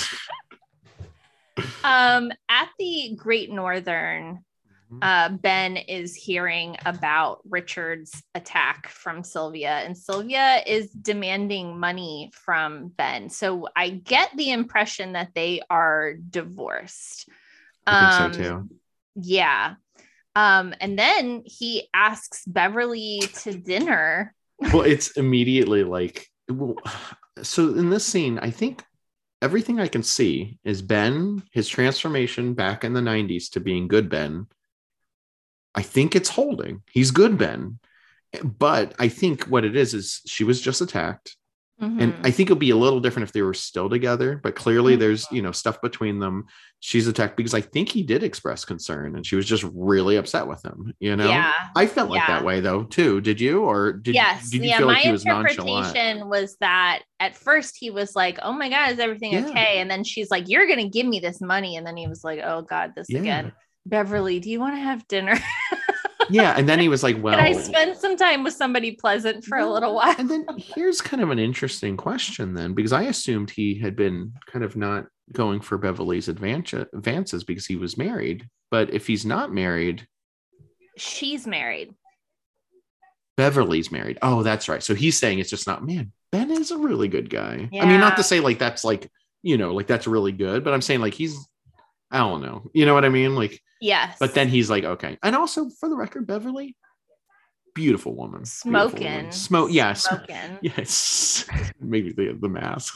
S2: At the Great Northern, Ben is hearing about Richard's attack from Sylvia, and Sylvia is demanding money from Ben. So I get the impression that they are divorced.
S1: I think so too.
S2: Yeah. And then he asks Beverly to dinner.
S1: Well, it's immediately so in this scene, I think everything I can see is Ben, his transformation back in the 90s to being good Ben, I think it's holding. He's good, Ben. But I think what it is she was just attacked. And I think it'll be a little different if they were still together, but clearly there's, stuff between them. She's attacked because I think he did express concern and she was just really upset with him,
S2: Yeah.
S1: I felt like that way though, too. Did you? Or did you feel like he was nonchalant?
S2: My interpretation was that at first he was like, oh my God, is everything okay? And then she's like, you're going to give me this money. And then he was like, oh God, this again. Beverly, do you want to have dinner?
S1: Yeah, and then he was like, well,
S2: can I spend some time with somebody pleasant for a little while?
S1: And then here's kind of an interesting question then, because I assumed he had been kind of not going for Beverly's advances because he was married. But if he's not married,
S2: she's married.
S1: Beverly's married. Oh, that's right. So he's saying it's just not, man, Ben is a really good guy.
S2: Yeah.
S1: I mean, not to say like that's like, like that's really good, but I'm saying like I don't know. You know what I mean? Like,
S2: yes.
S1: But then he's like, okay. And also for the record, Beverly, beautiful woman.
S2: Smoking.
S1: Yes.
S2: Smoking.
S1: Yes. Maybe the mask.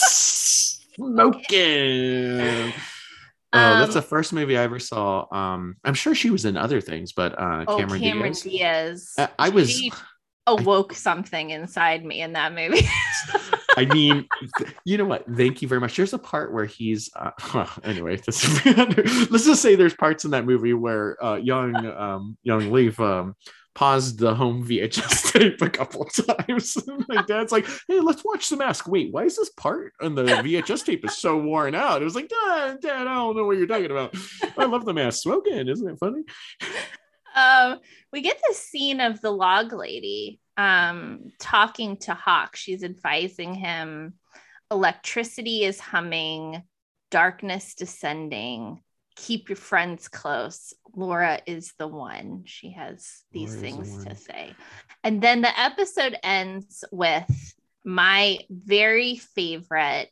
S1: Smoking. That's the first movie I ever saw. I'm sure she was in other things, but Cameron
S2: Diaz.
S1: She
S2: awoke something inside me in that movie.
S1: I mean, you know what? Thank you very much. There's a part where he's anyway. Let's just say there's parts in that movie where young Leaf paused the home VHS tape a couple of times. My dad's like, "Hey, let's watch The Mask." Wait, why is this part on the VHS tape is so worn out? It was like, Dad, I don't know what you're talking about. I love The Mask. Smoking, isn't it funny?
S2: We get this scene of the log lady talking to Hawk. She's advising him electricity is humming, darkness descending, keep your friends close, Laura is the one. She has these things to say. And then the episode ends with my very favorite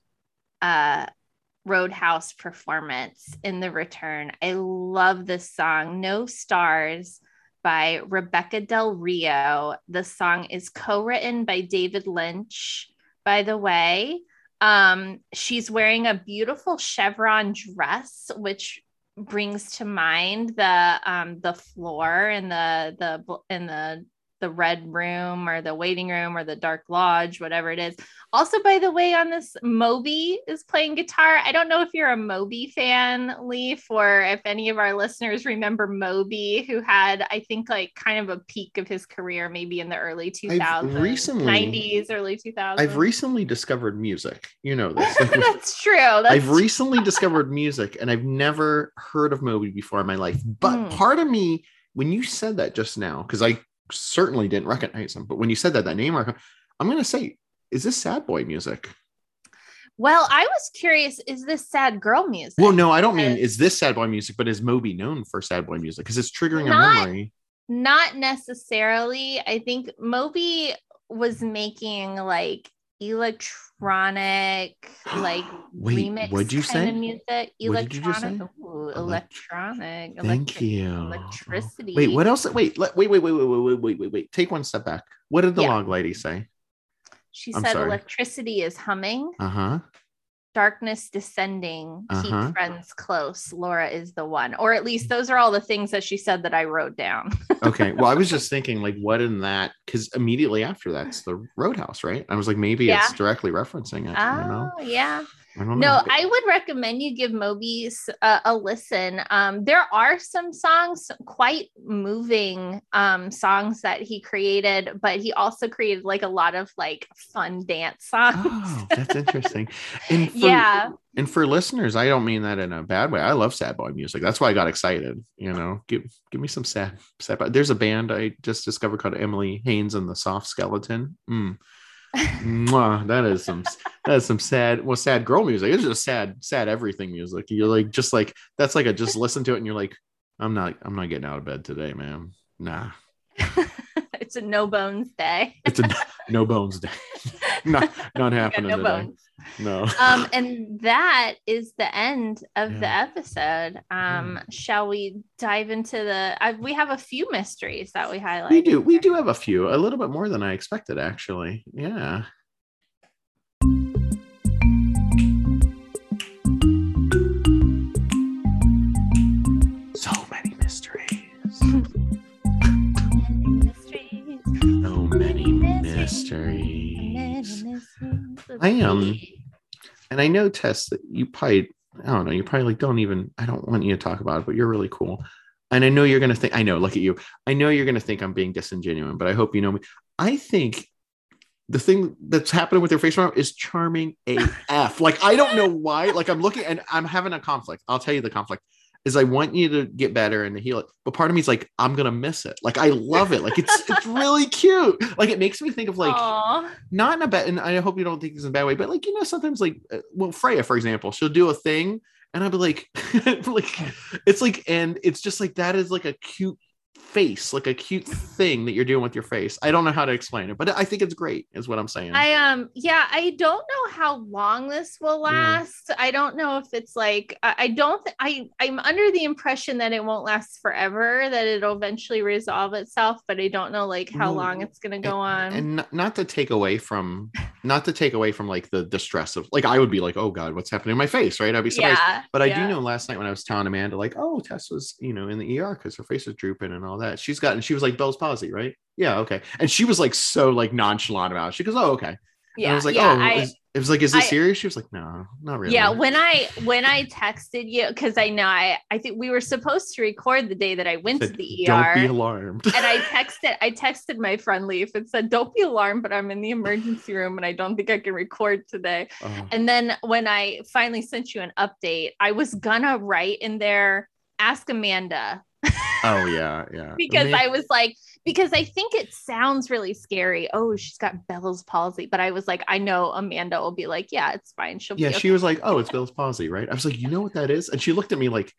S2: Roadhouse performance in The Return. I love this song, No Stars by Rebecca Del Rio. The song is co-written by David Lynch, by the way. She's wearing a beautiful chevron dress, which brings to mind the floor in the red room or the waiting room or the dark lodge, whatever it is. Also, by the way, on this, Moby is playing guitar. I don't know if you're a Moby fan, Leaf, or if any of our listeners remember Moby, who had, I think, like kind of a peak of his career, maybe in the early 2000s, 90s, early 2000s.
S1: I've recently discovered music. You know this.
S2: That's true.
S1: I've recently discovered music, and I've never heard of Moby before in my life. But part of me, when you said that just now, because I certainly didn't recognize him, but when you said that name, I'm going to say, is this sad boy music?
S2: Well, I was curious, is this sad girl music?
S1: Well, no, I don't mean is this sad boy music, but is Moby known for sad boy music? Because it's triggering a memory.
S2: Not necessarily. I think Moby was making like electronic, like remix
S1: what'd you
S2: kind
S1: say?
S2: Of music. Electronic.
S1: Ooh,
S2: electronic.
S1: Thank you.
S2: Electricity.
S1: Wait, what else? Wait. Take one step back. What did the log lady say?
S2: She said electricity is humming. Darkness descending. Keep friends close. Laura is the one. Or at least those are all the things that she said that I wrote down.
S1: Okay. Well, I was just thinking like what in that, because immediately after that's the Roadhouse, right? I was like, maybe it's directly referencing it.
S2: Oh, yeah.
S1: I don't know.
S2: No, I would recommend you give Moby a listen. There are some songs, quite moving songs that he created, but he also created like a lot of like fun dance songs.
S1: Oh, that's interesting. And for listeners, I don't mean that in a bad way. I love sad boy music. That's why I got excited. Give me some sad. There's a band I just discovered called Emily Haynes and the Soft Skeleton. That is some sad girl music. It's just sad everything music. You're like, just like, that's like just listen to it and you're like, I'm not getting out of bed today, man. Nah.
S2: It's a no bones day.
S1: It's a no bones day. not happening today. Bones. No.
S2: And that is the end of the episode. Shall we dive into we have a few mysteries that we highlighted.
S1: We do have a few, a little bit more than I expected, actually. Yeah. So many mysteries. So many mysteries. I am, and I know, Tess, that you probably, I don't know, you probably like don't even, I don't want you to talk about it, but you're really cool. And I know you're going to think, I know, look at you. I know you're going to think I'm being disingenuous, but I hope you know me. I think the thing that's happening with your face right now is charming AF. Like, I don't know why. Like, I'm looking and I'm having a conflict. I'll tell you the conflict is I want you to get better and to heal it. But part of me is like, I'm going to miss it. Like, I love it. Like, it's really cute. Like, it makes me think of like,
S2: Aww.
S1: not in a bad, and I hope you don't think this in a bad way, but like, sometimes like, well, Freya, for example, she'll do a thing and I'll be like, like, it's like, and it's just like, that is like a cute face, like a cute thing that you're doing with your face. I don't know how to explain it, but I think it's great is what I'm saying.
S2: I don't know how long this will last. Yeah. I don't know if it's like I'm under the impression that it won't last forever, that it'll eventually resolve itself, but I don't know like how long it's gonna go on.
S1: And not to take away from like the distress of like, I would be like, oh God, what's happening in my face, right? I'd be surprised. Yeah, but I do know last night when I was telling Amanda, like, oh, Tess was, in the ER because her face was drooping and all that. She was like Bell's palsy, right? Yeah, okay. And she was like so like nonchalant about it. She goes, oh, okay. Yeah, and I was like, it was like, is this serious? She was like, no, not really.
S2: Yeah, when I texted you, because I know I think we were supposed to record the day that I went to the ER.
S1: Don't be alarmed.
S2: And I texted my friend Leaf and said, don't be alarmed, but I'm in the emergency room and I don't think I can record today. Oh. And then when I finally sent you an update, I was gonna write in there, ask Amanda.
S1: Oh yeah.
S2: Because I was like, because I think it sounds really scary. Oh, she's got Bell's palsy. But I was like, I know Amanda will be like, yeah, it's fine. She'll be okay.
S1: She was like, oh, it's Bell's palsy, right? I was like, you know what that is? And she looked at me like,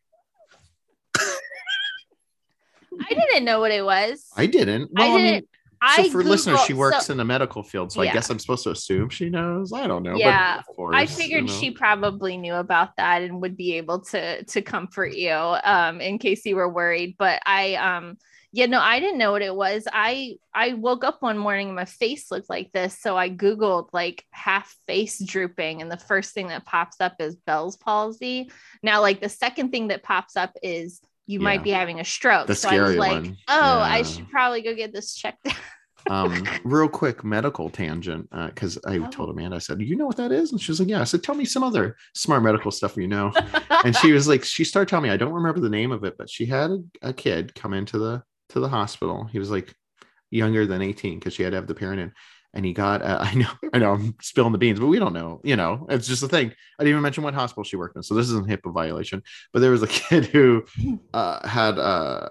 S2: I didn't know what it was.
S1: I didn't. Well, so for listeners, she works in the medical field, so I guess I'm supposed to assume she knows. I don't know.
S2: Yeah, but of course, I figured she probably knew about that and would be able to comfort you in case you were worried. But I didn't know what it was. I woke up one morning and my face looked like this, so I googled like half face drooping, and the first thing that pops up is Bell's palsy. Now, like the second thing that pops up is you might be having a stroke.
S1: The scary
S2: so I was like,
S1: one.
S2: I should probably go get this checked out.
S1: Real quick medical tangent, because I told Amanda, I said, you know what that is? And she was like, yeah. I said, tell me some other smart medical stuff you know. And she was like, she started telling me, I don't remember the name of it, but she had a kid come into the hospital. He was like younger than 18 because she had to have the parent in. And he got, I know I'm spilling the beans, but we don't know, it's just a thing. I didn't even mention what hospital she worked in. So this isn't HIPAA violation, but there was a kid who had a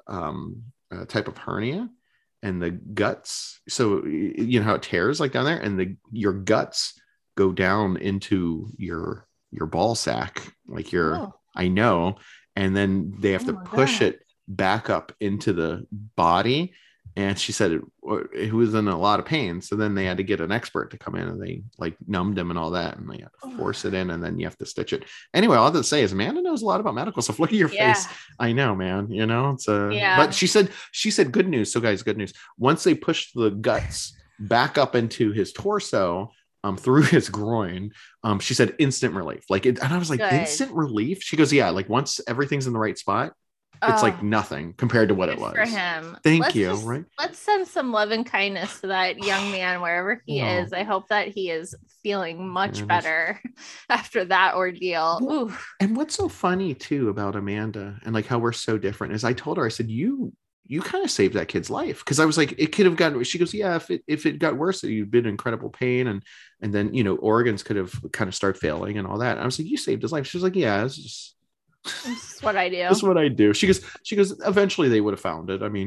S1: type of hernia and the guts. So, how it tears like down there and your guts go down into your ball sack, like I know. And then they have to push it back up into the body. And she said it was in a lot of pain. So then they had to get an expert to come in and they like numbed him and all that. And they had to force it in and then you have to stitch it. Anyway, all I have to say is Amanda knows a lot about medical stuff. Look at your face. I know, man. It's but she said good news. So guys, good news. Once they pushed the guts back up into his torso, through his groin, she said instant relief. And I was like, instant relief? She goes, yeah, like once everything's in the right spot, it's like nothing compared to what it was.
S2: For him.
S1: Thank you. Right.
S2: Let's send some love and kindness to that young man wherever he is. I hope that he is feeling much better after that ordeal.
S1: Well, and what's so funny too about Amanda and like how we're so different is I told her, I said, you kind of saved that kid's life. Because I was like, it could have gotten, she goes, yeah, if it got worse, you'd been in incredible pain. And then, organs could have kind of start failing and all that. And I was like, you saved his life. She was like, yeah, it's just,
S2: this is what I do.
S1: This is what I do. She goes, eventually they would have found it. I mean,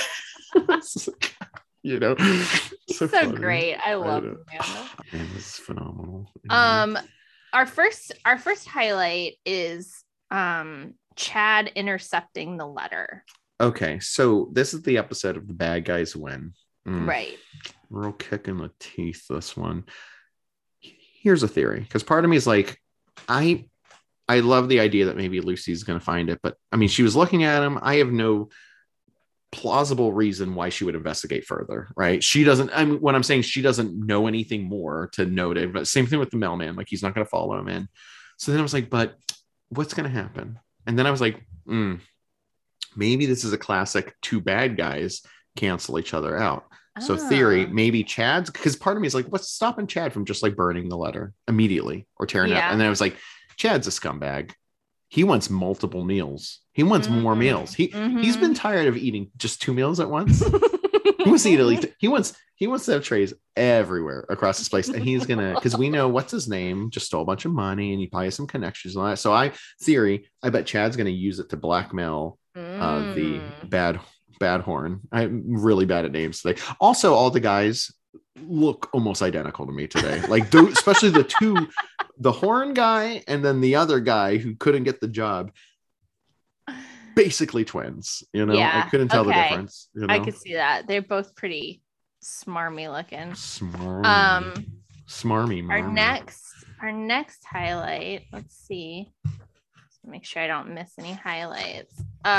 S1: so
S2: great. I love Amanda.
S1: Man, this is phenomenal.
S2: Our first highlight is Chad intercepting the letter.
S1: Okay, so this is the episode of The Bad Guys Win.
S2: Right.
S1: Real kick in the teeth, this one. Here's a theory, because part of me is like, I love the idea that maybe Lucy's going to find it, but I mean, she was looking at him. I have no plausible reason why she would investigate further, right? She doesn't, when I'm saying she doesn't know anything more to note it, but same thing with the mailman, like he's not going to follow him in. So then I was like, but what's going to happen? And then I was like, maybe this is a classic two bad guys cancel each other out. So theory, maybe Chad's, because part of me is like, what's stopping Chad from just like burning the letter immediately or tearing it up? And then I was like, Chad's a scumbag. He wants multiple meals. He wants more meals. He's been tired of eating just 2 meals at once. He wants to eat at least. He wants to have trays everywhere across this place, and he's gonna, because we know what's his name just stole a bunch of money, and he probably has some connections and all that. So I bet Chad's gonna use it to blackmail the bad horn. I'm really bad at names today. Also, all the guys look almost identical to me today. Like, especially the horn guy and then the other guy who couldn't get the job. Basically twins,
S2: Yeah,
S1: I couldn't tell the difference.
S2: I could see that. They're both pretty smarmy looking.
S1: Smarmy.
S2: Our next highlight. Let's see. Make sure I don't miss any highlights.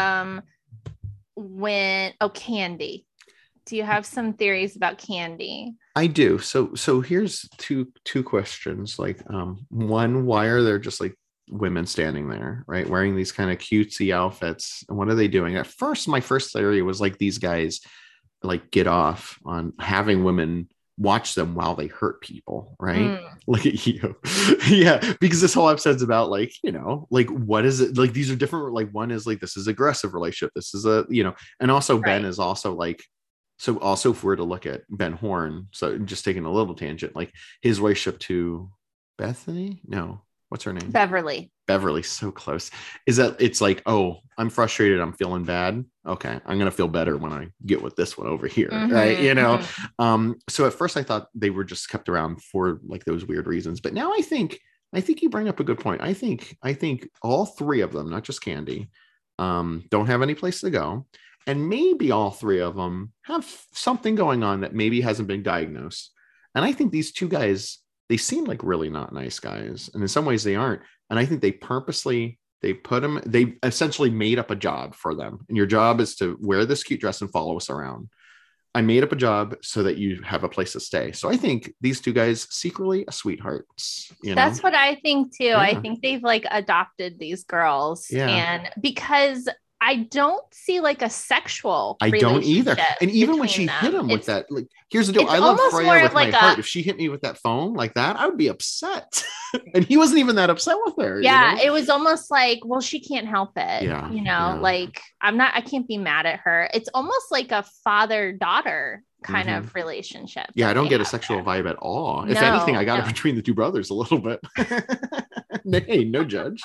S2: Candy. Do you have some theories about Candy?
S1: I do. So here's two questions. Like, one, why are there just like women standing there, right, wearing these kind of cutesy outfits, and what are they doing? At first, my first theory was like these guys like get off on having women watch them while they hurt people, right? Look at you. Yeah, because this whole episode's about like, like what is it, like these are different, like one is like this is aggressive relationship, this is a, and also right. Ben is also like, so also if we're to look at Ben Horn, so just taking a little tangent, like his relationship to Bethany, no, what's her name? Beverly, so close. Is that it's like, oh, I'm frustrated, I'm feeling bad. Okay, I'm gonna feel better when I get with this one over here, right? So at first I thought they were just kept around for like those weird reasons, but now I think you bring up a good point. I think all three of them, not just Candy, don't have any place to go, and maybe all three of them have something going on that maybe hasn't been diagnosed. And I think these two guys, they seem like really not nice guys, and in some ways they aren't. And I think they essentially made up a job for them. And your job is to wear this cute dress and follow us around. I made up a job so that you have a place to stay. So I think these two guys secretly are sweethearts.
S2: That's what I think too. Yeah. I think they've like adopted these girls, and because I don't see like a sexual.
S1: I don't either. And even when she hit him with that, like, here's the deal. I love Freya with my heart. If she hit me with that phone like that, I would be upset. And he wasn't even that upset with her.
S2: Yeah, it was almost like, well, she can't help it. Yeah, like I can't be mad at her. It's almost like a father-daughter kind of relationship.
S1: Yeah, I don't get a sexual vibe at all. If anything, I got it between the two brothers a little bit. Hey, no judge.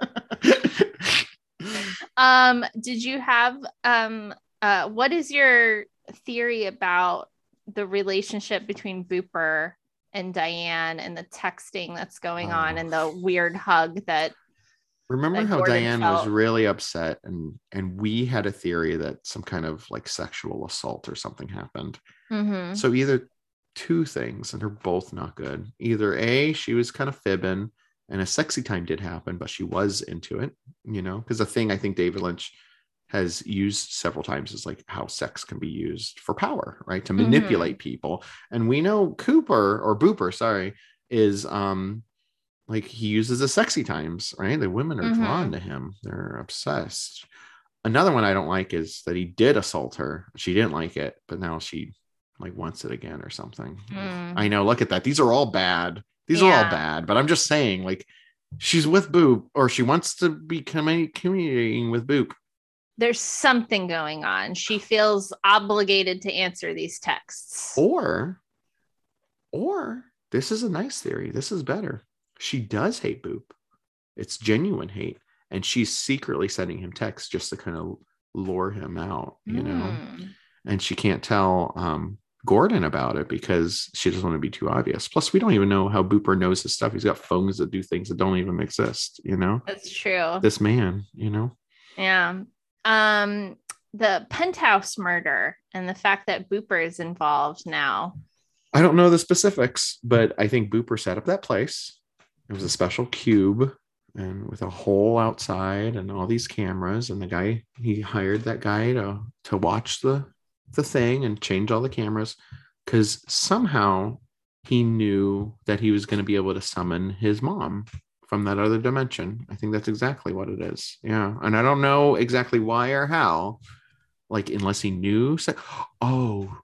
S2: Did you have what is your theory about the relationship between Booper and Diane and the texting that's going on and the weird hug that
S1: how Diane was really upset, and we had a theory that some kind of like sexual assault or something happened. So either two things, and they're both not good. Either A, she was kind of fibbing and a sexy time did happen, but she was into it, because the thing I think David Lynch has used several times is like how sex can be used for power, right? To manipulate people. And we know Booper, is like he uses the sexy times, right? The women are drawn to him. They're obsessed. Another one I don't like is that he did assault her. She didn't like it, but now she like wants it again or something. I know, look at that. These are all bad. These are all bad, but I'm just saying, like, she's with Boop, or she wants to be communicating with Boop.
S2: There's something going on. She feels obligated to answer these texts.
S1: Or this is a nice theory. This is better. She does hate Boop. It's genuine hate. And she's secretly sending him texts just to kind of lure him out, And she can't tell Gordon about it because she doesn't want to be too obvious. Plus, we don't even know how Booper knows his stuff. He's got phones that do things that don't even exist,
S2: That's true.
S1: This man,
S2: Yeah. The penthouse murder and the fact that Booper is involved now.
S1: I don't know the specifics, but I think Booper set up that place. It was a special cube and with a hole outside and all these cameras, and he hired that guy to watch the thing and change all the cameras, because somehow he knew that he was going to be able to summon his mom from that other dimension. I think that's exactly what it is. Yeah. And I don't know exactly why or how, like, unless he knew. Oh,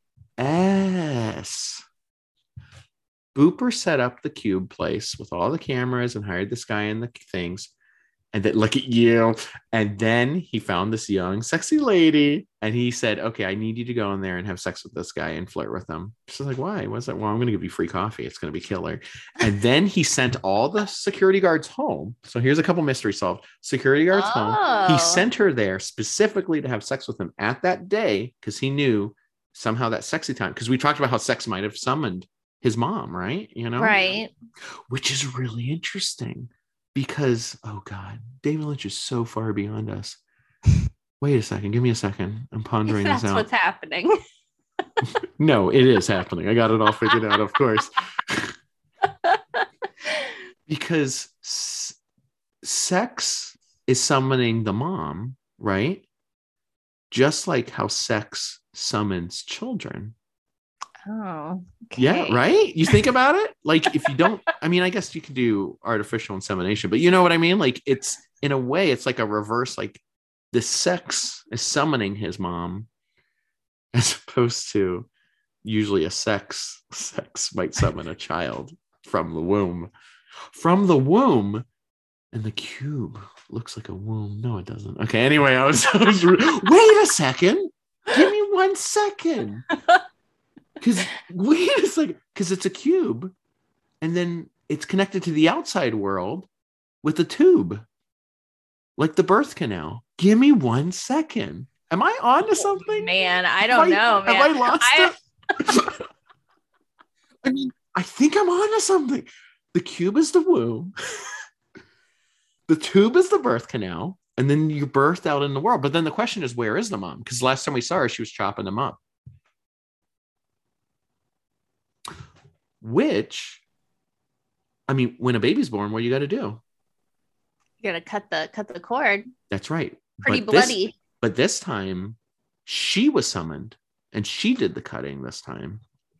S1: S. Booper set up the cube place with all the cameras and hired this guy and the things. And then look at you. And then he found this young, sexy lady. And he said, okay, I need you to go in there and have sex with this guy and flirt with him. She's like, why? What's that? Well, I'm going to give you free coffee. It's going to be killer. And then he sent all the security guards home. So here's a couple mysteries solved. Security guards home. He sent her there specifically to have sex with him at that day because he knew somehow that sexy time. Because we talked about how sex might have summoned his mom, right? You know?
S2: Right.
S1: Which is really interesting. Because, oh God, David Lynch is so far beyond us. Wait a second. Give me a second. I'm pondering this out.
S2: That's what's happening.
S1: No, it is happening. I got it all figured out, of course. Because sex is summoning the mom, right? Just like how sex summons children.
S2: Oh, okay.
S1: Yeah, right? You think about it? Like, if you don't, I mean, I guess you could do artificial insemination, but you know what I mean? Like, it's, in a way, it's like a reverse, like, the sex is summoning his mom, as opposed to usually a sex might summon a child from the womb. From the womb, and the cube looks like a womb. No, it doesn't. Okay, anyway, I was wait a second. Give me 1 second. Wait a second, because it's a cube, and then it's connected to the outside world with a tube, like the birth canal. Give me 1 second. Am I on to something?
S2: Man, I don't know. Man.
S1: Have I lost it? I mean, I think I'm on to something. The cube is the womb. The tube is the birth canal, and then you're birthed out in the world. But then the question is, where is the mom? Because last time we saw her, she was chopping them up. Which, I mean, when a baby's born, what do you got to do?
S2: You got to cut the cord.
S1: That's right.
S2: Pretty bloody.
S1: But this time, she was summoned, and she did the cutting this time.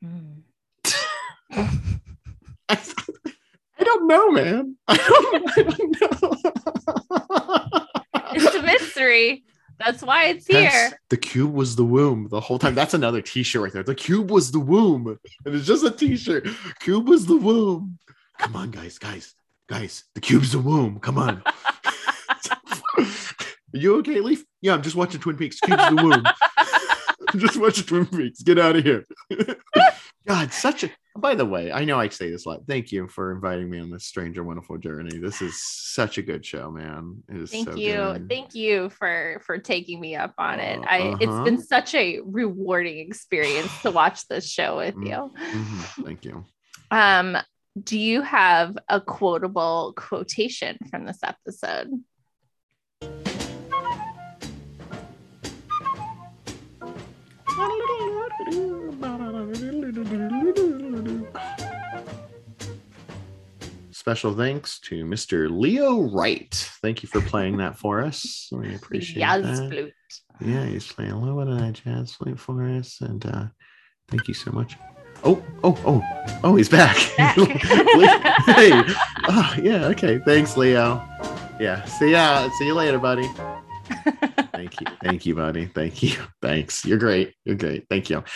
S1: I don't know, man. I don't know.
S2: It's a mystery. That's why it's here.
S1: The cube was the womb the whole time. That's another t-shirt right there. The cube was the womb. And it's just a t-shirt. Cube was the womb. Come on, guys. The cube's the womb. Come on. Are you okay, Leaf? Yeah, I'm just watching Twin Peaks. Cube's the womb. I'm just watching Twin Peaks. Get out of here. God, by the way, I know I say this a lot. Thank you for inviting me on this strange and wonderful journey. This is such a good show, man. It is.
S2: Thank
S1: so
S2: you.
S1: good.
S2: Thank you for taking me up on it. It's been such a rewarding experience to watch this show with you.
S1: Mm-hmm. Thank you.
S2: Do you have a quotable quotation from this episode?
S1: Special thanks to Mr. Leo Wright. Thank you for playing that for us. We appreciate that.
S2: Flute.
S1: Yeah, he's playing a little bit of that jazz flute for us, and thank you so much. Oh, he's back. Hey. Oh, yeah, okay. Thanks, Leo. Yeah. See you later, buddy. Thank you, buddy. Thank you. Thanks. You're great. Thank you.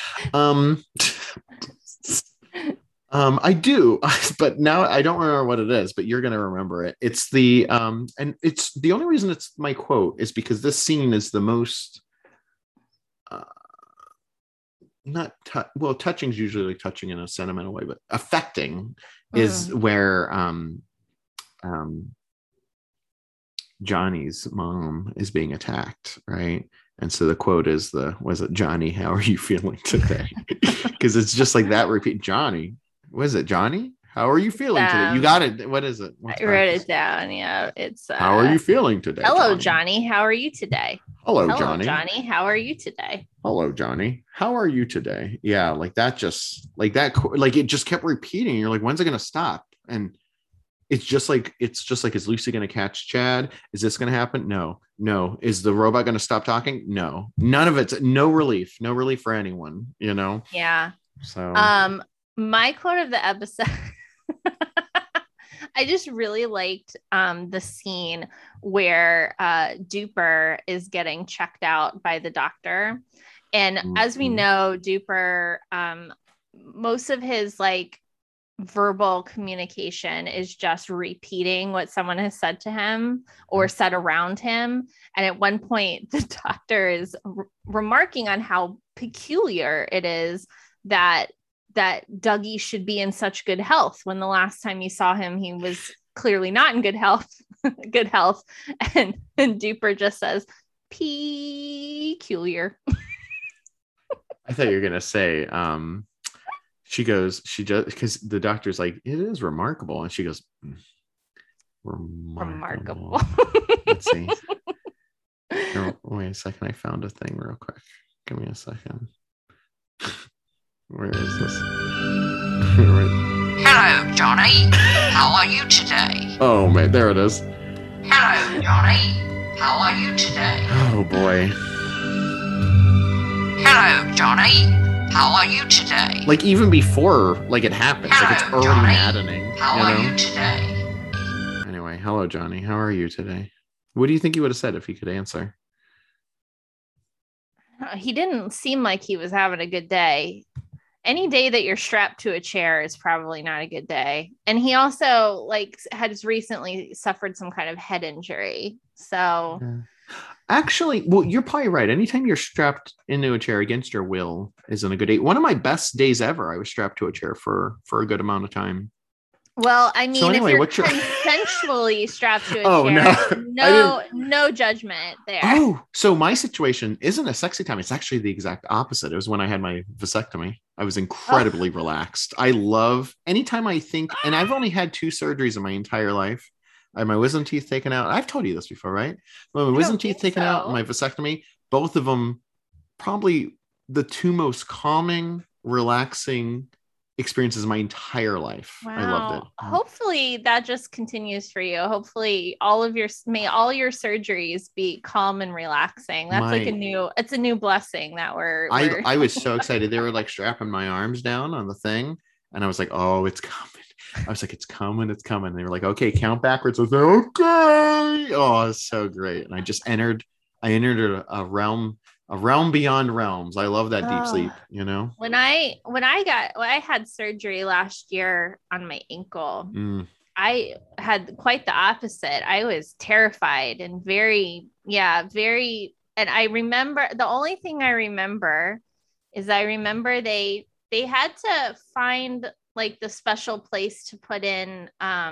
S1: I do, but now I don't remember what it is, but you're going to remember it. It's the, and it's the only reason it's my quote is because this scene is the most, touching is usually like touching in a sentimental way, but affecting is where, Johnny's mom is being attacked, right? And so the quote is was it Johnny, how are you feeling today? Because it's just like that repeat. Johnny, was it Johnny? How are you feeling today? You got it. What is it?
S2: I wrote it down. Yeah, it's
S1: how are you feeling today?
S2: Hello, Johnny. How are you today?
S1: Hello, Johnny.
S2: Johnny. How are you today?
S1: Hello, Johnny. How are you today? Yeah, like that. Just like that. Like it just kept repeating. You're like, when's it gonna stop? And it's just like, is Lucy going to catch Chad? Is this going to happen? No. Is the robot going to stop talking? No. None of it's no relief for anyone, you know?
S2: Yeah.
S1: So,
S2: my quote of the episode, I just really liked the scene where Duper is getting checked out by the doctor. And as we know, Duper, most of his like verbal communication is just repeating what someone has said to him or said around him. And at one point, the doctor is remarking on how peculiar it is that Dougie should be in such good health when the last time you saw him, he was clearly not in good health. And Duper just says peculiar.
S1: I thought you were gonna say she just because the doctor's like, it is remarkable, and she goes, remarkable. Let's see. Oh, wait a second, I found a thing real quick. Give me a second. Where is this?
S3: Hello, Johnny. How are you today?
S1: Oh man, there it is.
S3: Hello, Johnny. How are you today?
S1: Oh boy.
S3: Hello, Johnny. How are you today?
S1: Like even before like it happens,
S3: hello,
S1: like it's already
S3: Johnny.
S1: maddening.
S3: How are you today?
S1: Anyway, hello Johnny. How are you today? What do you think he would have said if he could answer?
S2: He didn't seem like he was having a good day. Any day that you're strapped to a chair is probably not a good day. And he also like has recently suffered some kind of head injury. So
S1: actually, well, you're probably right. Anytime you're strapped into a chair against your will isn't a good day. One of my best days ever, I was strapped to a chair for a good amount of time.
S2: Well, I mean, so anyway, if you're consensually strapped to a chair, no judgment there.
S1: Oh, so my situation isn't a sexy time. It's actually the exact opposite. It was when I had my vasectomy. I was incredibly relaxed. I love anytime I think, and I've only had 2 surgeries in my entire life. I had my wisdom teeth taken out. I've told you this before, right? My wisdom teeth taken out and my vasectomy, both of them probably the 2 most calming, relaxing experiences in my entire life.
S2: Wow.
S1: I loved it.
S2: Hopefully that just continues for you. Hopefully all your surgeries be calm and relaxing. That's it's a new blessing that
S1: I was so excited. They were like strapping my arms down on the thing and I was like, oh, it's coming. I was like, it's coming. They were like, okay, count backwards. I was like, okay. Oh, it's so great. And I entered a realm beyond realms. I love that deep sleep, you know?
S2: When I had surgery last year on my ankle, I had quite the opposite. I was terrified and very, and I remember, the only thing I remember is they had to find like the special place to put in,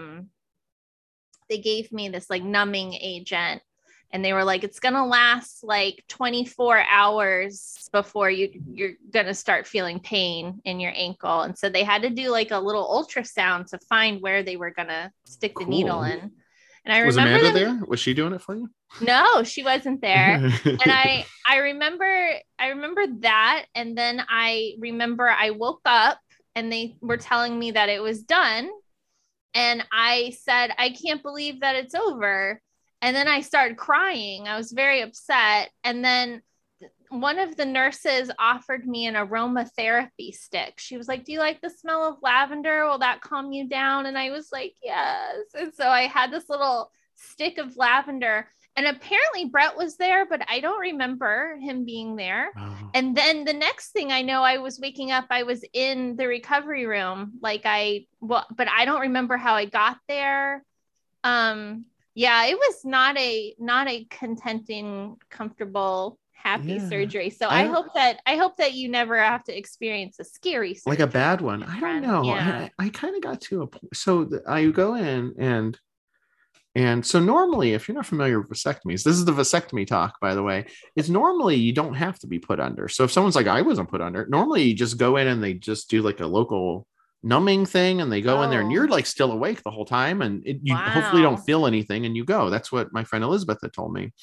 S2: they gave me this like numbing agent. And they were like, it's going to last like 24 hours before you're going to start feeling pain in your ankle. And so they had to do like a little ultrasound to find where they were going to stick the needle in. And I
S1: was
S2: remember
S1: Amanda there? Was she doing it for you?
S2: No, she wasn't there. And I remember that. And then I remember I woke up and they were telling me that it was done. And I said, I can't believe that it's over. And then I started crying. I was very upset. And then one of the nurses offered me an aromatherapy stick. She was like, do you like the smell of lavender? Will that calm you down? And I was like, yes. And so I had this little stick of lavender. And apparently Brett was there, but I don't remember him being there. Oh. And then the next thing I know, I was waking up, I was in the recovery room. But I don't remember how I got there. Yeah, it was not a contenting, comfortable, happy surgery. So I hope that you never have to experience a scary surgery.
S1: Like a bad one. I don't know. Yeah. I kind of got to a point. So I go in and so normally, if you're not familiar with vasectomies, this is the vasectomy talk, by the way, it's normally you don't have to be put under. So if someone's like, I wasn't put under, normally you just go in and they just do like a local numbing thing and they go in there and you're like still awake the whole time and you hopefully don't feel anything and you go. That's what my friend Elizabeth had told me.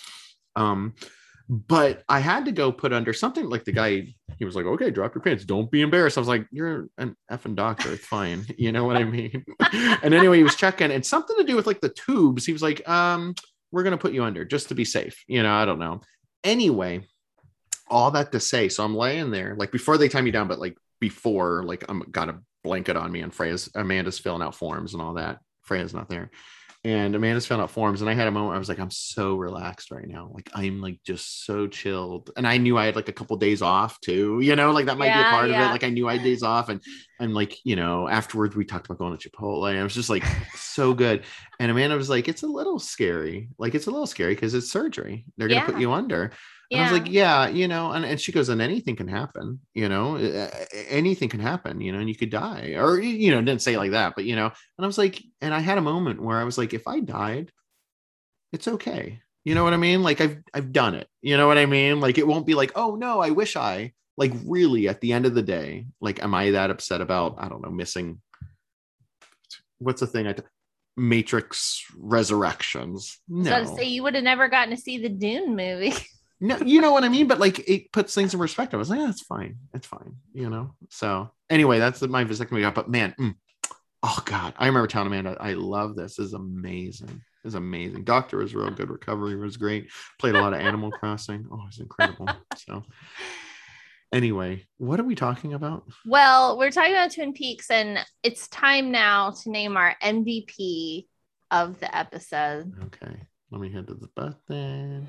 S1: But I had to go put under something like the guy, he was like, okay, drop your pants. Don't be embarrassed. I was like, you're an effing doctor. It's fine. You know what I mean? And anyway, he was checking and something to do with like the tubes. He was like, we're going to put you under just to be safe. You know, I don't know. Anyway, all that to say, so I'm laying there like before they tie me down, but like before, like I'm got a blanket on me and Amanda's filling out forms and all that. Freya's not there. And Amanda's found out forms, and I had a moment where I was like, I'm so relaxed right now. Like I'm like just so chilled. And I knew I had like a couple days off too, like that might be a part of it. Like I knew I had days off, and I'm like, afterwards we talked about going to Chipotle. And I was just like so good. And Amanda was like, it's a little scary. Like it's a little scary because it's surgery. They're gonna put you under. And I was like, and she goes, and anything can happen, anything can happen, and you could die, or, didn't say it like that, but, and I was like, and I had a moment where I was like, if I died, it's okay. You know what I mean? Like I've done it. You know what I mean? Like, it won't be like, oh no, I wish I, like, really at the end of the day, like, am I that upset about, I don't know, missing, what's the thing? Matrix Resurrections. No.
S2: So to say you would have never gotten to see the Dune movie.
S1: No, you know what I mean? But like it puts things in perspective. I was like, yeah, it's fine. It's fine. So anyway, that's my vasectomy. But man, oh God, I remember telling Amanda, I love this. This is amazing. It's amazing. Doctor was real good. Recovery was great. Played a lot of Animal Crossing. Oh, it's incredible. So anyway, what are we talking about?
S2: Well, we're talking about Twin Peaks, and it's time now to name our MVP of the episode.
S1: Okay. Let me hit the button.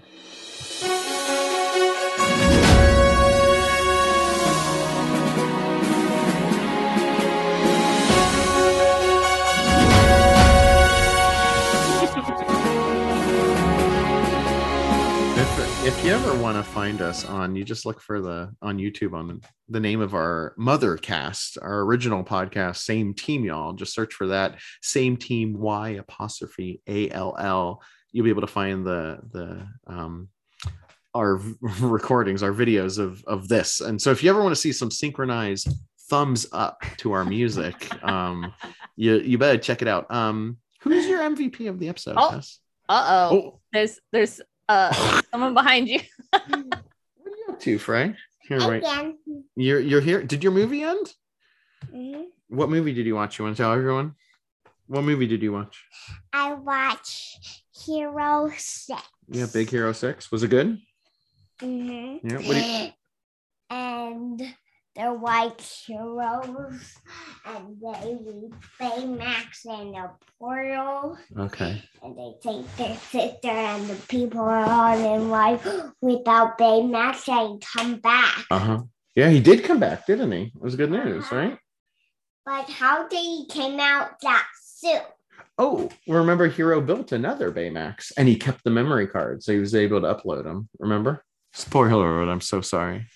S1: If you ever want to find us you just look for on YouTube on the name of our mother cast, our original podcast, Same Team Y'all. Just search for that, Same Team Y_ALL. You'll be able to find our recordings, our videos of this. And so if you ever want to see some synchronized thumbs up to our music, you better check it out. Who's your MVP of the episode?
S2: Oh. There's someone behind you.
S1: What are you up to, Frey? Here, wait. You're here. Did your movie end? Mm-hmm. What movie did you watch? You want to tell everyone? What movie did you watch?
S4: I watched Hero 6.
S1: Yeah, Big Hero 6. Was it good?
S4: Mm-hmm.
S1: Yeah.
S4: And they're like heroes, and they read Baymax in the portal.
S1: Okay.
S4: And they take their sister, and the people are on in life without Baymax, and come back.
S1: Yeah, he did come back, didn't he? It was good news, right?
S4: But how did he came out that soon?
S1: Oh, remember Hero built another Baymax, and he kept the memory card, so he was able to upload them. Remember? Spoiler alert, I'm so sorry.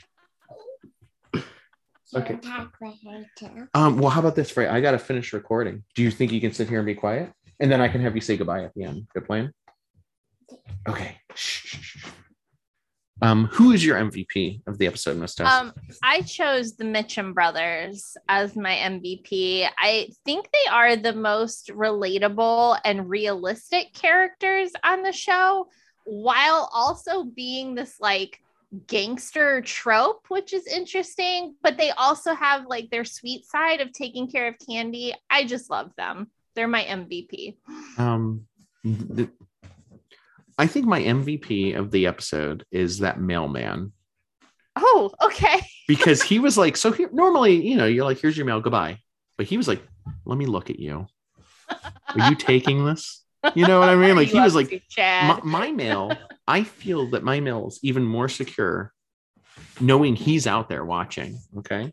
S1: Okay. Well, how about this, Frey? I got to finish recording. Do you think you can sit here and be quiet? And then I can have you say goodbye at the end. Good plan? Okay. Shh. Who is your MVP of the episode, Miss Tess?
S2: I chose the Mitchum brothers as my MVP. I think they are the most relatable and realistic characters on the show, while also being this like gangster trope, which is interesting, but they also have like their sweet side of taking care of Candy. I just love them. They're my MVP.
S1: I think my MVP of the episode is that mailman.
S2: Oh, okay.
S1: Because he was like, so here, normally, you're like, here's your mail, goodbye. But he was like, let me look at you. Are you taking this? You know what I mean? Like he was like, my mail, I feel that my mail is even more secure knowing he's out there watching. Okay.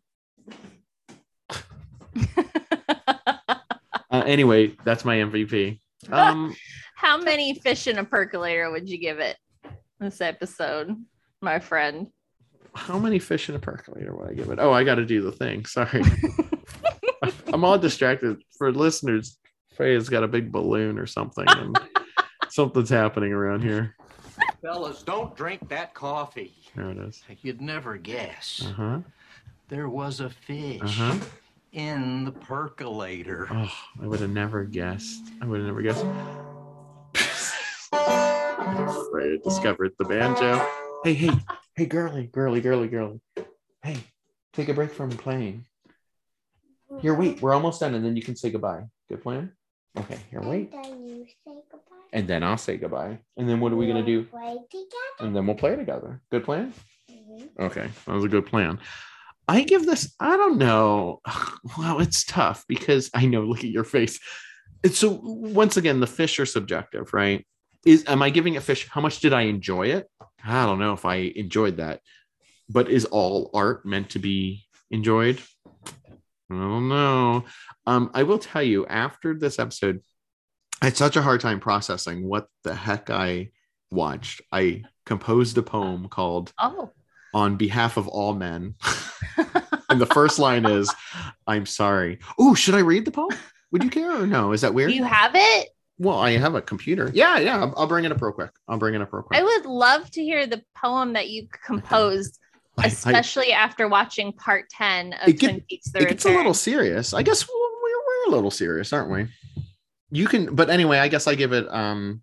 S1: Anyway, that's my MVP.
S2: How many fish in a percolator would you give it this episode, my friend?
S1: How many fish in a percolator would I give it? Oh, I got to do the thing. Sorry. I'm all distracted. For listeners, Freya's got a big balloon or something, and something's happening around here.
S5: Fellas, don't drink that coffee.
S1: There it is.
S5: You'd never guess.
S1: There
S5: was a fish in the percolator.
S1: Oh, I would have never guessed. Freya discovered the banjo. Hey, girly. Hey, take a break from playing. Here, wait, we're almost done, and then you can say goodbye. Good plan? Okay, here, wait.
S4: And then you say goodbye.
S1: And then I'll say goodbye. And then what are we going to do?
S4: Play together.
S1: And then we'll play together. Good plan? Okay, that was a good plan. I give this, I don't know. Well, it's tough because I know, look at your face. It's so once again, the fish are subjective, right? Am I giving it fish? How much did I enjoy it? I don't know if I enjoyed that. But is all art meant to be enjoyed? I don't know. I will tell you, after this episode, I had such a hard time processing what the heck I watched. I composed a poem called On Behalf of All Men. And the first line is, I'm sorry. Oh, should I read the poem? Would you care or no? Is that weird?
S2: Do you have it?
S1: Well, I have a computer. Yeah. I'll bring it up real quick.
S2: I would love to hear the poem that you composed, especially after watching part 10 of Twin Peaks: The Return.
S1: It gets a little serious. I guess we're a little serious, aren't we? You can, but anyway, I guess I give it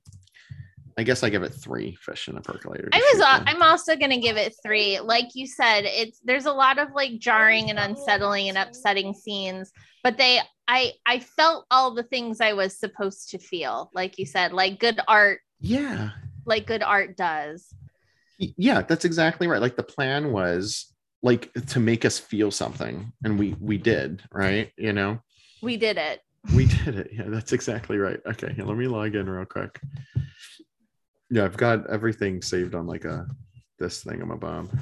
S1: 3 fish in a percolator.
S2: I'm also gonna give it 3. Like you said, there's a lot of like jarring and unsettling and upsetting scenes, but I felt all the things I was supposed to feel, like you said, like good art.
S1: Yeah.
S2: Like good art does.
S1: Yeah, that's exactly right. Like the plan was like to make us feel something, and we did, right? You know,
S2: we did it.
S1: Yeah, that's exactly right. Okay, let me log in real quick. Yeah, I've got everything saved on like this thingamabob.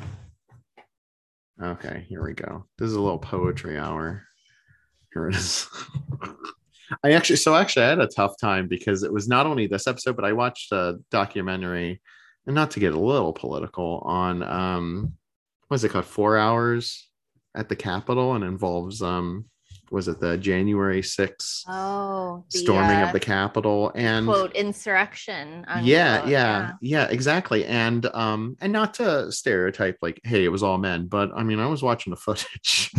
S1: Okay, here we go. This is a little poetry hour. Here it is. I actually had a tough time because it was not only this episode, but I watched a documentary, and not to get a little political, on what's it called, 4 Hours at the Capitol, and involves was it the January 6th storming of the Capitol and
S2: quote insurrection?
S1: Yeah, exactly. And not to stereotype like, hey, it was all men, but I mean, I was watching the footage.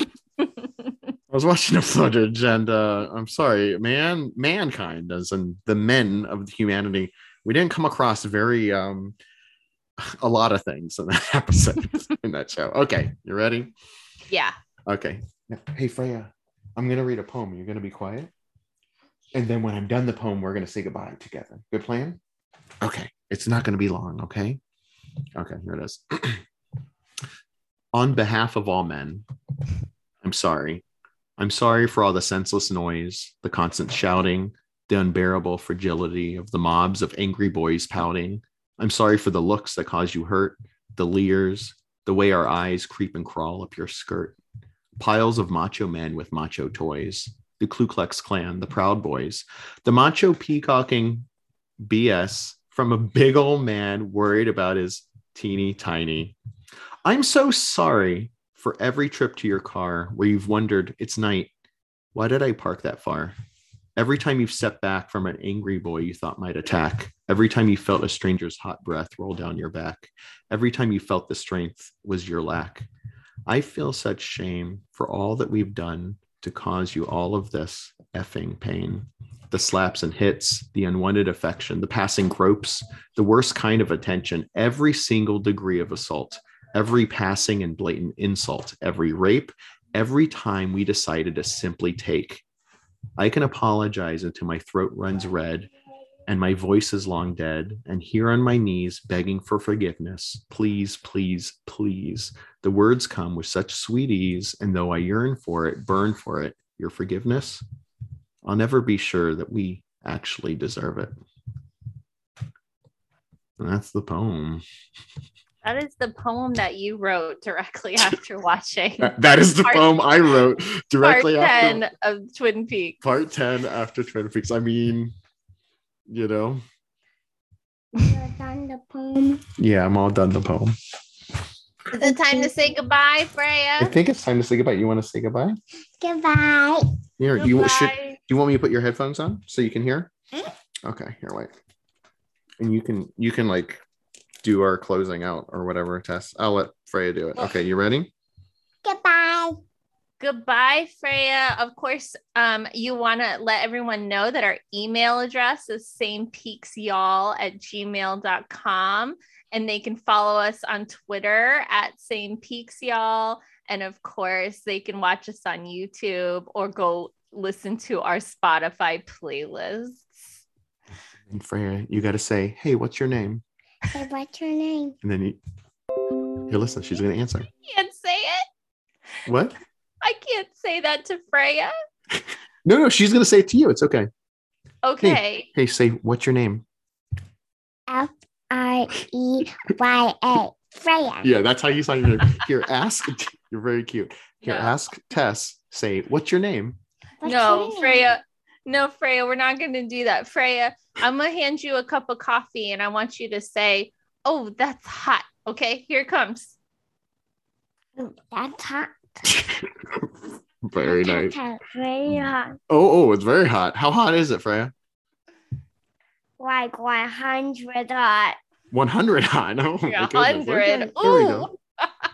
S1: And I'm sorry, mankind, as in the men of humanity, we didn't come across very a lot of things in that episode, in that show. Okay, you ready?
S2: Yeah.
S1: Okay. Hey, Freya, I'm going to read a poem. You're going to be quiet. And then when I'm done the poem, we're going to say goodbye together. Good plan? Okay. It's not going to be long, okay? Okay, here it is. On behalf of all men, I'm sorry. I'm sorry for all the senseless noise, the constant shouting, the unbearable fragility of the mobs of angry boys pouting. I'm sorry for the looks that cause you hurt, the leers, the way our eyes creep and crawl up your skirt. Piles of macho men with macho toys, the Ku Klux Klan, the Proud Boys, the macho peacocking BS from a big old man worried about his teeny tiny. I'm so sorry for every trip to your car where you've wondered, it's night, why did I park that far? Every time you've stepped back from an angry boy you thought might attack. Every time you felt a stranger's hot breath roll down your back. Every time you felt the strength was your lack. I feel such shame for all that we've done to cause you all of this effing pain. The slaps and hits, the unwanted affection, the passing gropes, the worst kind of attention, every single degree of assault, every passing and blatant insult, every rape, every time we decided to simply take. I can apologize until my throat runs red and my voice is long dead, and here on my knees begging for forgiveness. Please, please, please. The words come with such sweet ease, and though I yearn for it, burn for it, your forgiveness, I'll never be sure that we actually deserve it. And that's the poem.
S2: That is the poem that you wrote directly after watching.
S1: That is the poem I wrote directly after.
S2: Part 10 of Twin Peaks.
S1: Part 10 after Twin Peaks. I mean, you know.
S4: You're done the poem?
S1: Yeah, I'm all done the poem.
S2: Is it time to say goodbye, Freya?
S1: I think it's time to say goodbye. You want to say goodbye?
S4: Goodbye.
S1: Here, do you want me to put your headphones on so you can hear? Okay, here, wait. And you can like do our closing out or whatever test. I'll let Freya do it. Okay, you ready?
S4: Goodbye.
S2: Goodbye, Freya. Of course, you want to let everyone know that our email address is samepeaksyall@gmail.com, and they can follow us on Twitter @samepeaksyall, and of course they can watch us on YouTube or go listen to our Spotify playlists.
S1: And Freya, you got to say, hey, what's your name?
S4: Hey, what's your name?
S1: And then here, listen, she's going to answer.
S2: I can't say it.
S1: What?
S2: I can't say that to Freya.
S1: No, she's going to say it to you. It's okay.
S2: Okay.
S1: Hey, say what's your name?
S4: Freya. Freya.
S1: Yeah, that's how you sign your name. Here, ask. You're very cute. Here,
S2: No.
S1: ask Tess. Say, what's your name?
S4: What's
S2: No,
S4: your name?
S2: Freya. No, Freya, we're not going to do that. Freya, I'm going to hand you a cup of coffee and I want you to say, oh, that's hot. Okay, here it comes.
S4: Ooh, that's hot.
S1: Very
S4: That's
S1: nice.
S4: hot. Very hot.
S1: Oh, it's very hot. How hot is it, Freya?
S4: Like 100 hot.
S1: 100 hot. Oh, my goodness.
S2: 100.
S1: Okay, there we go.
S2: Ooh,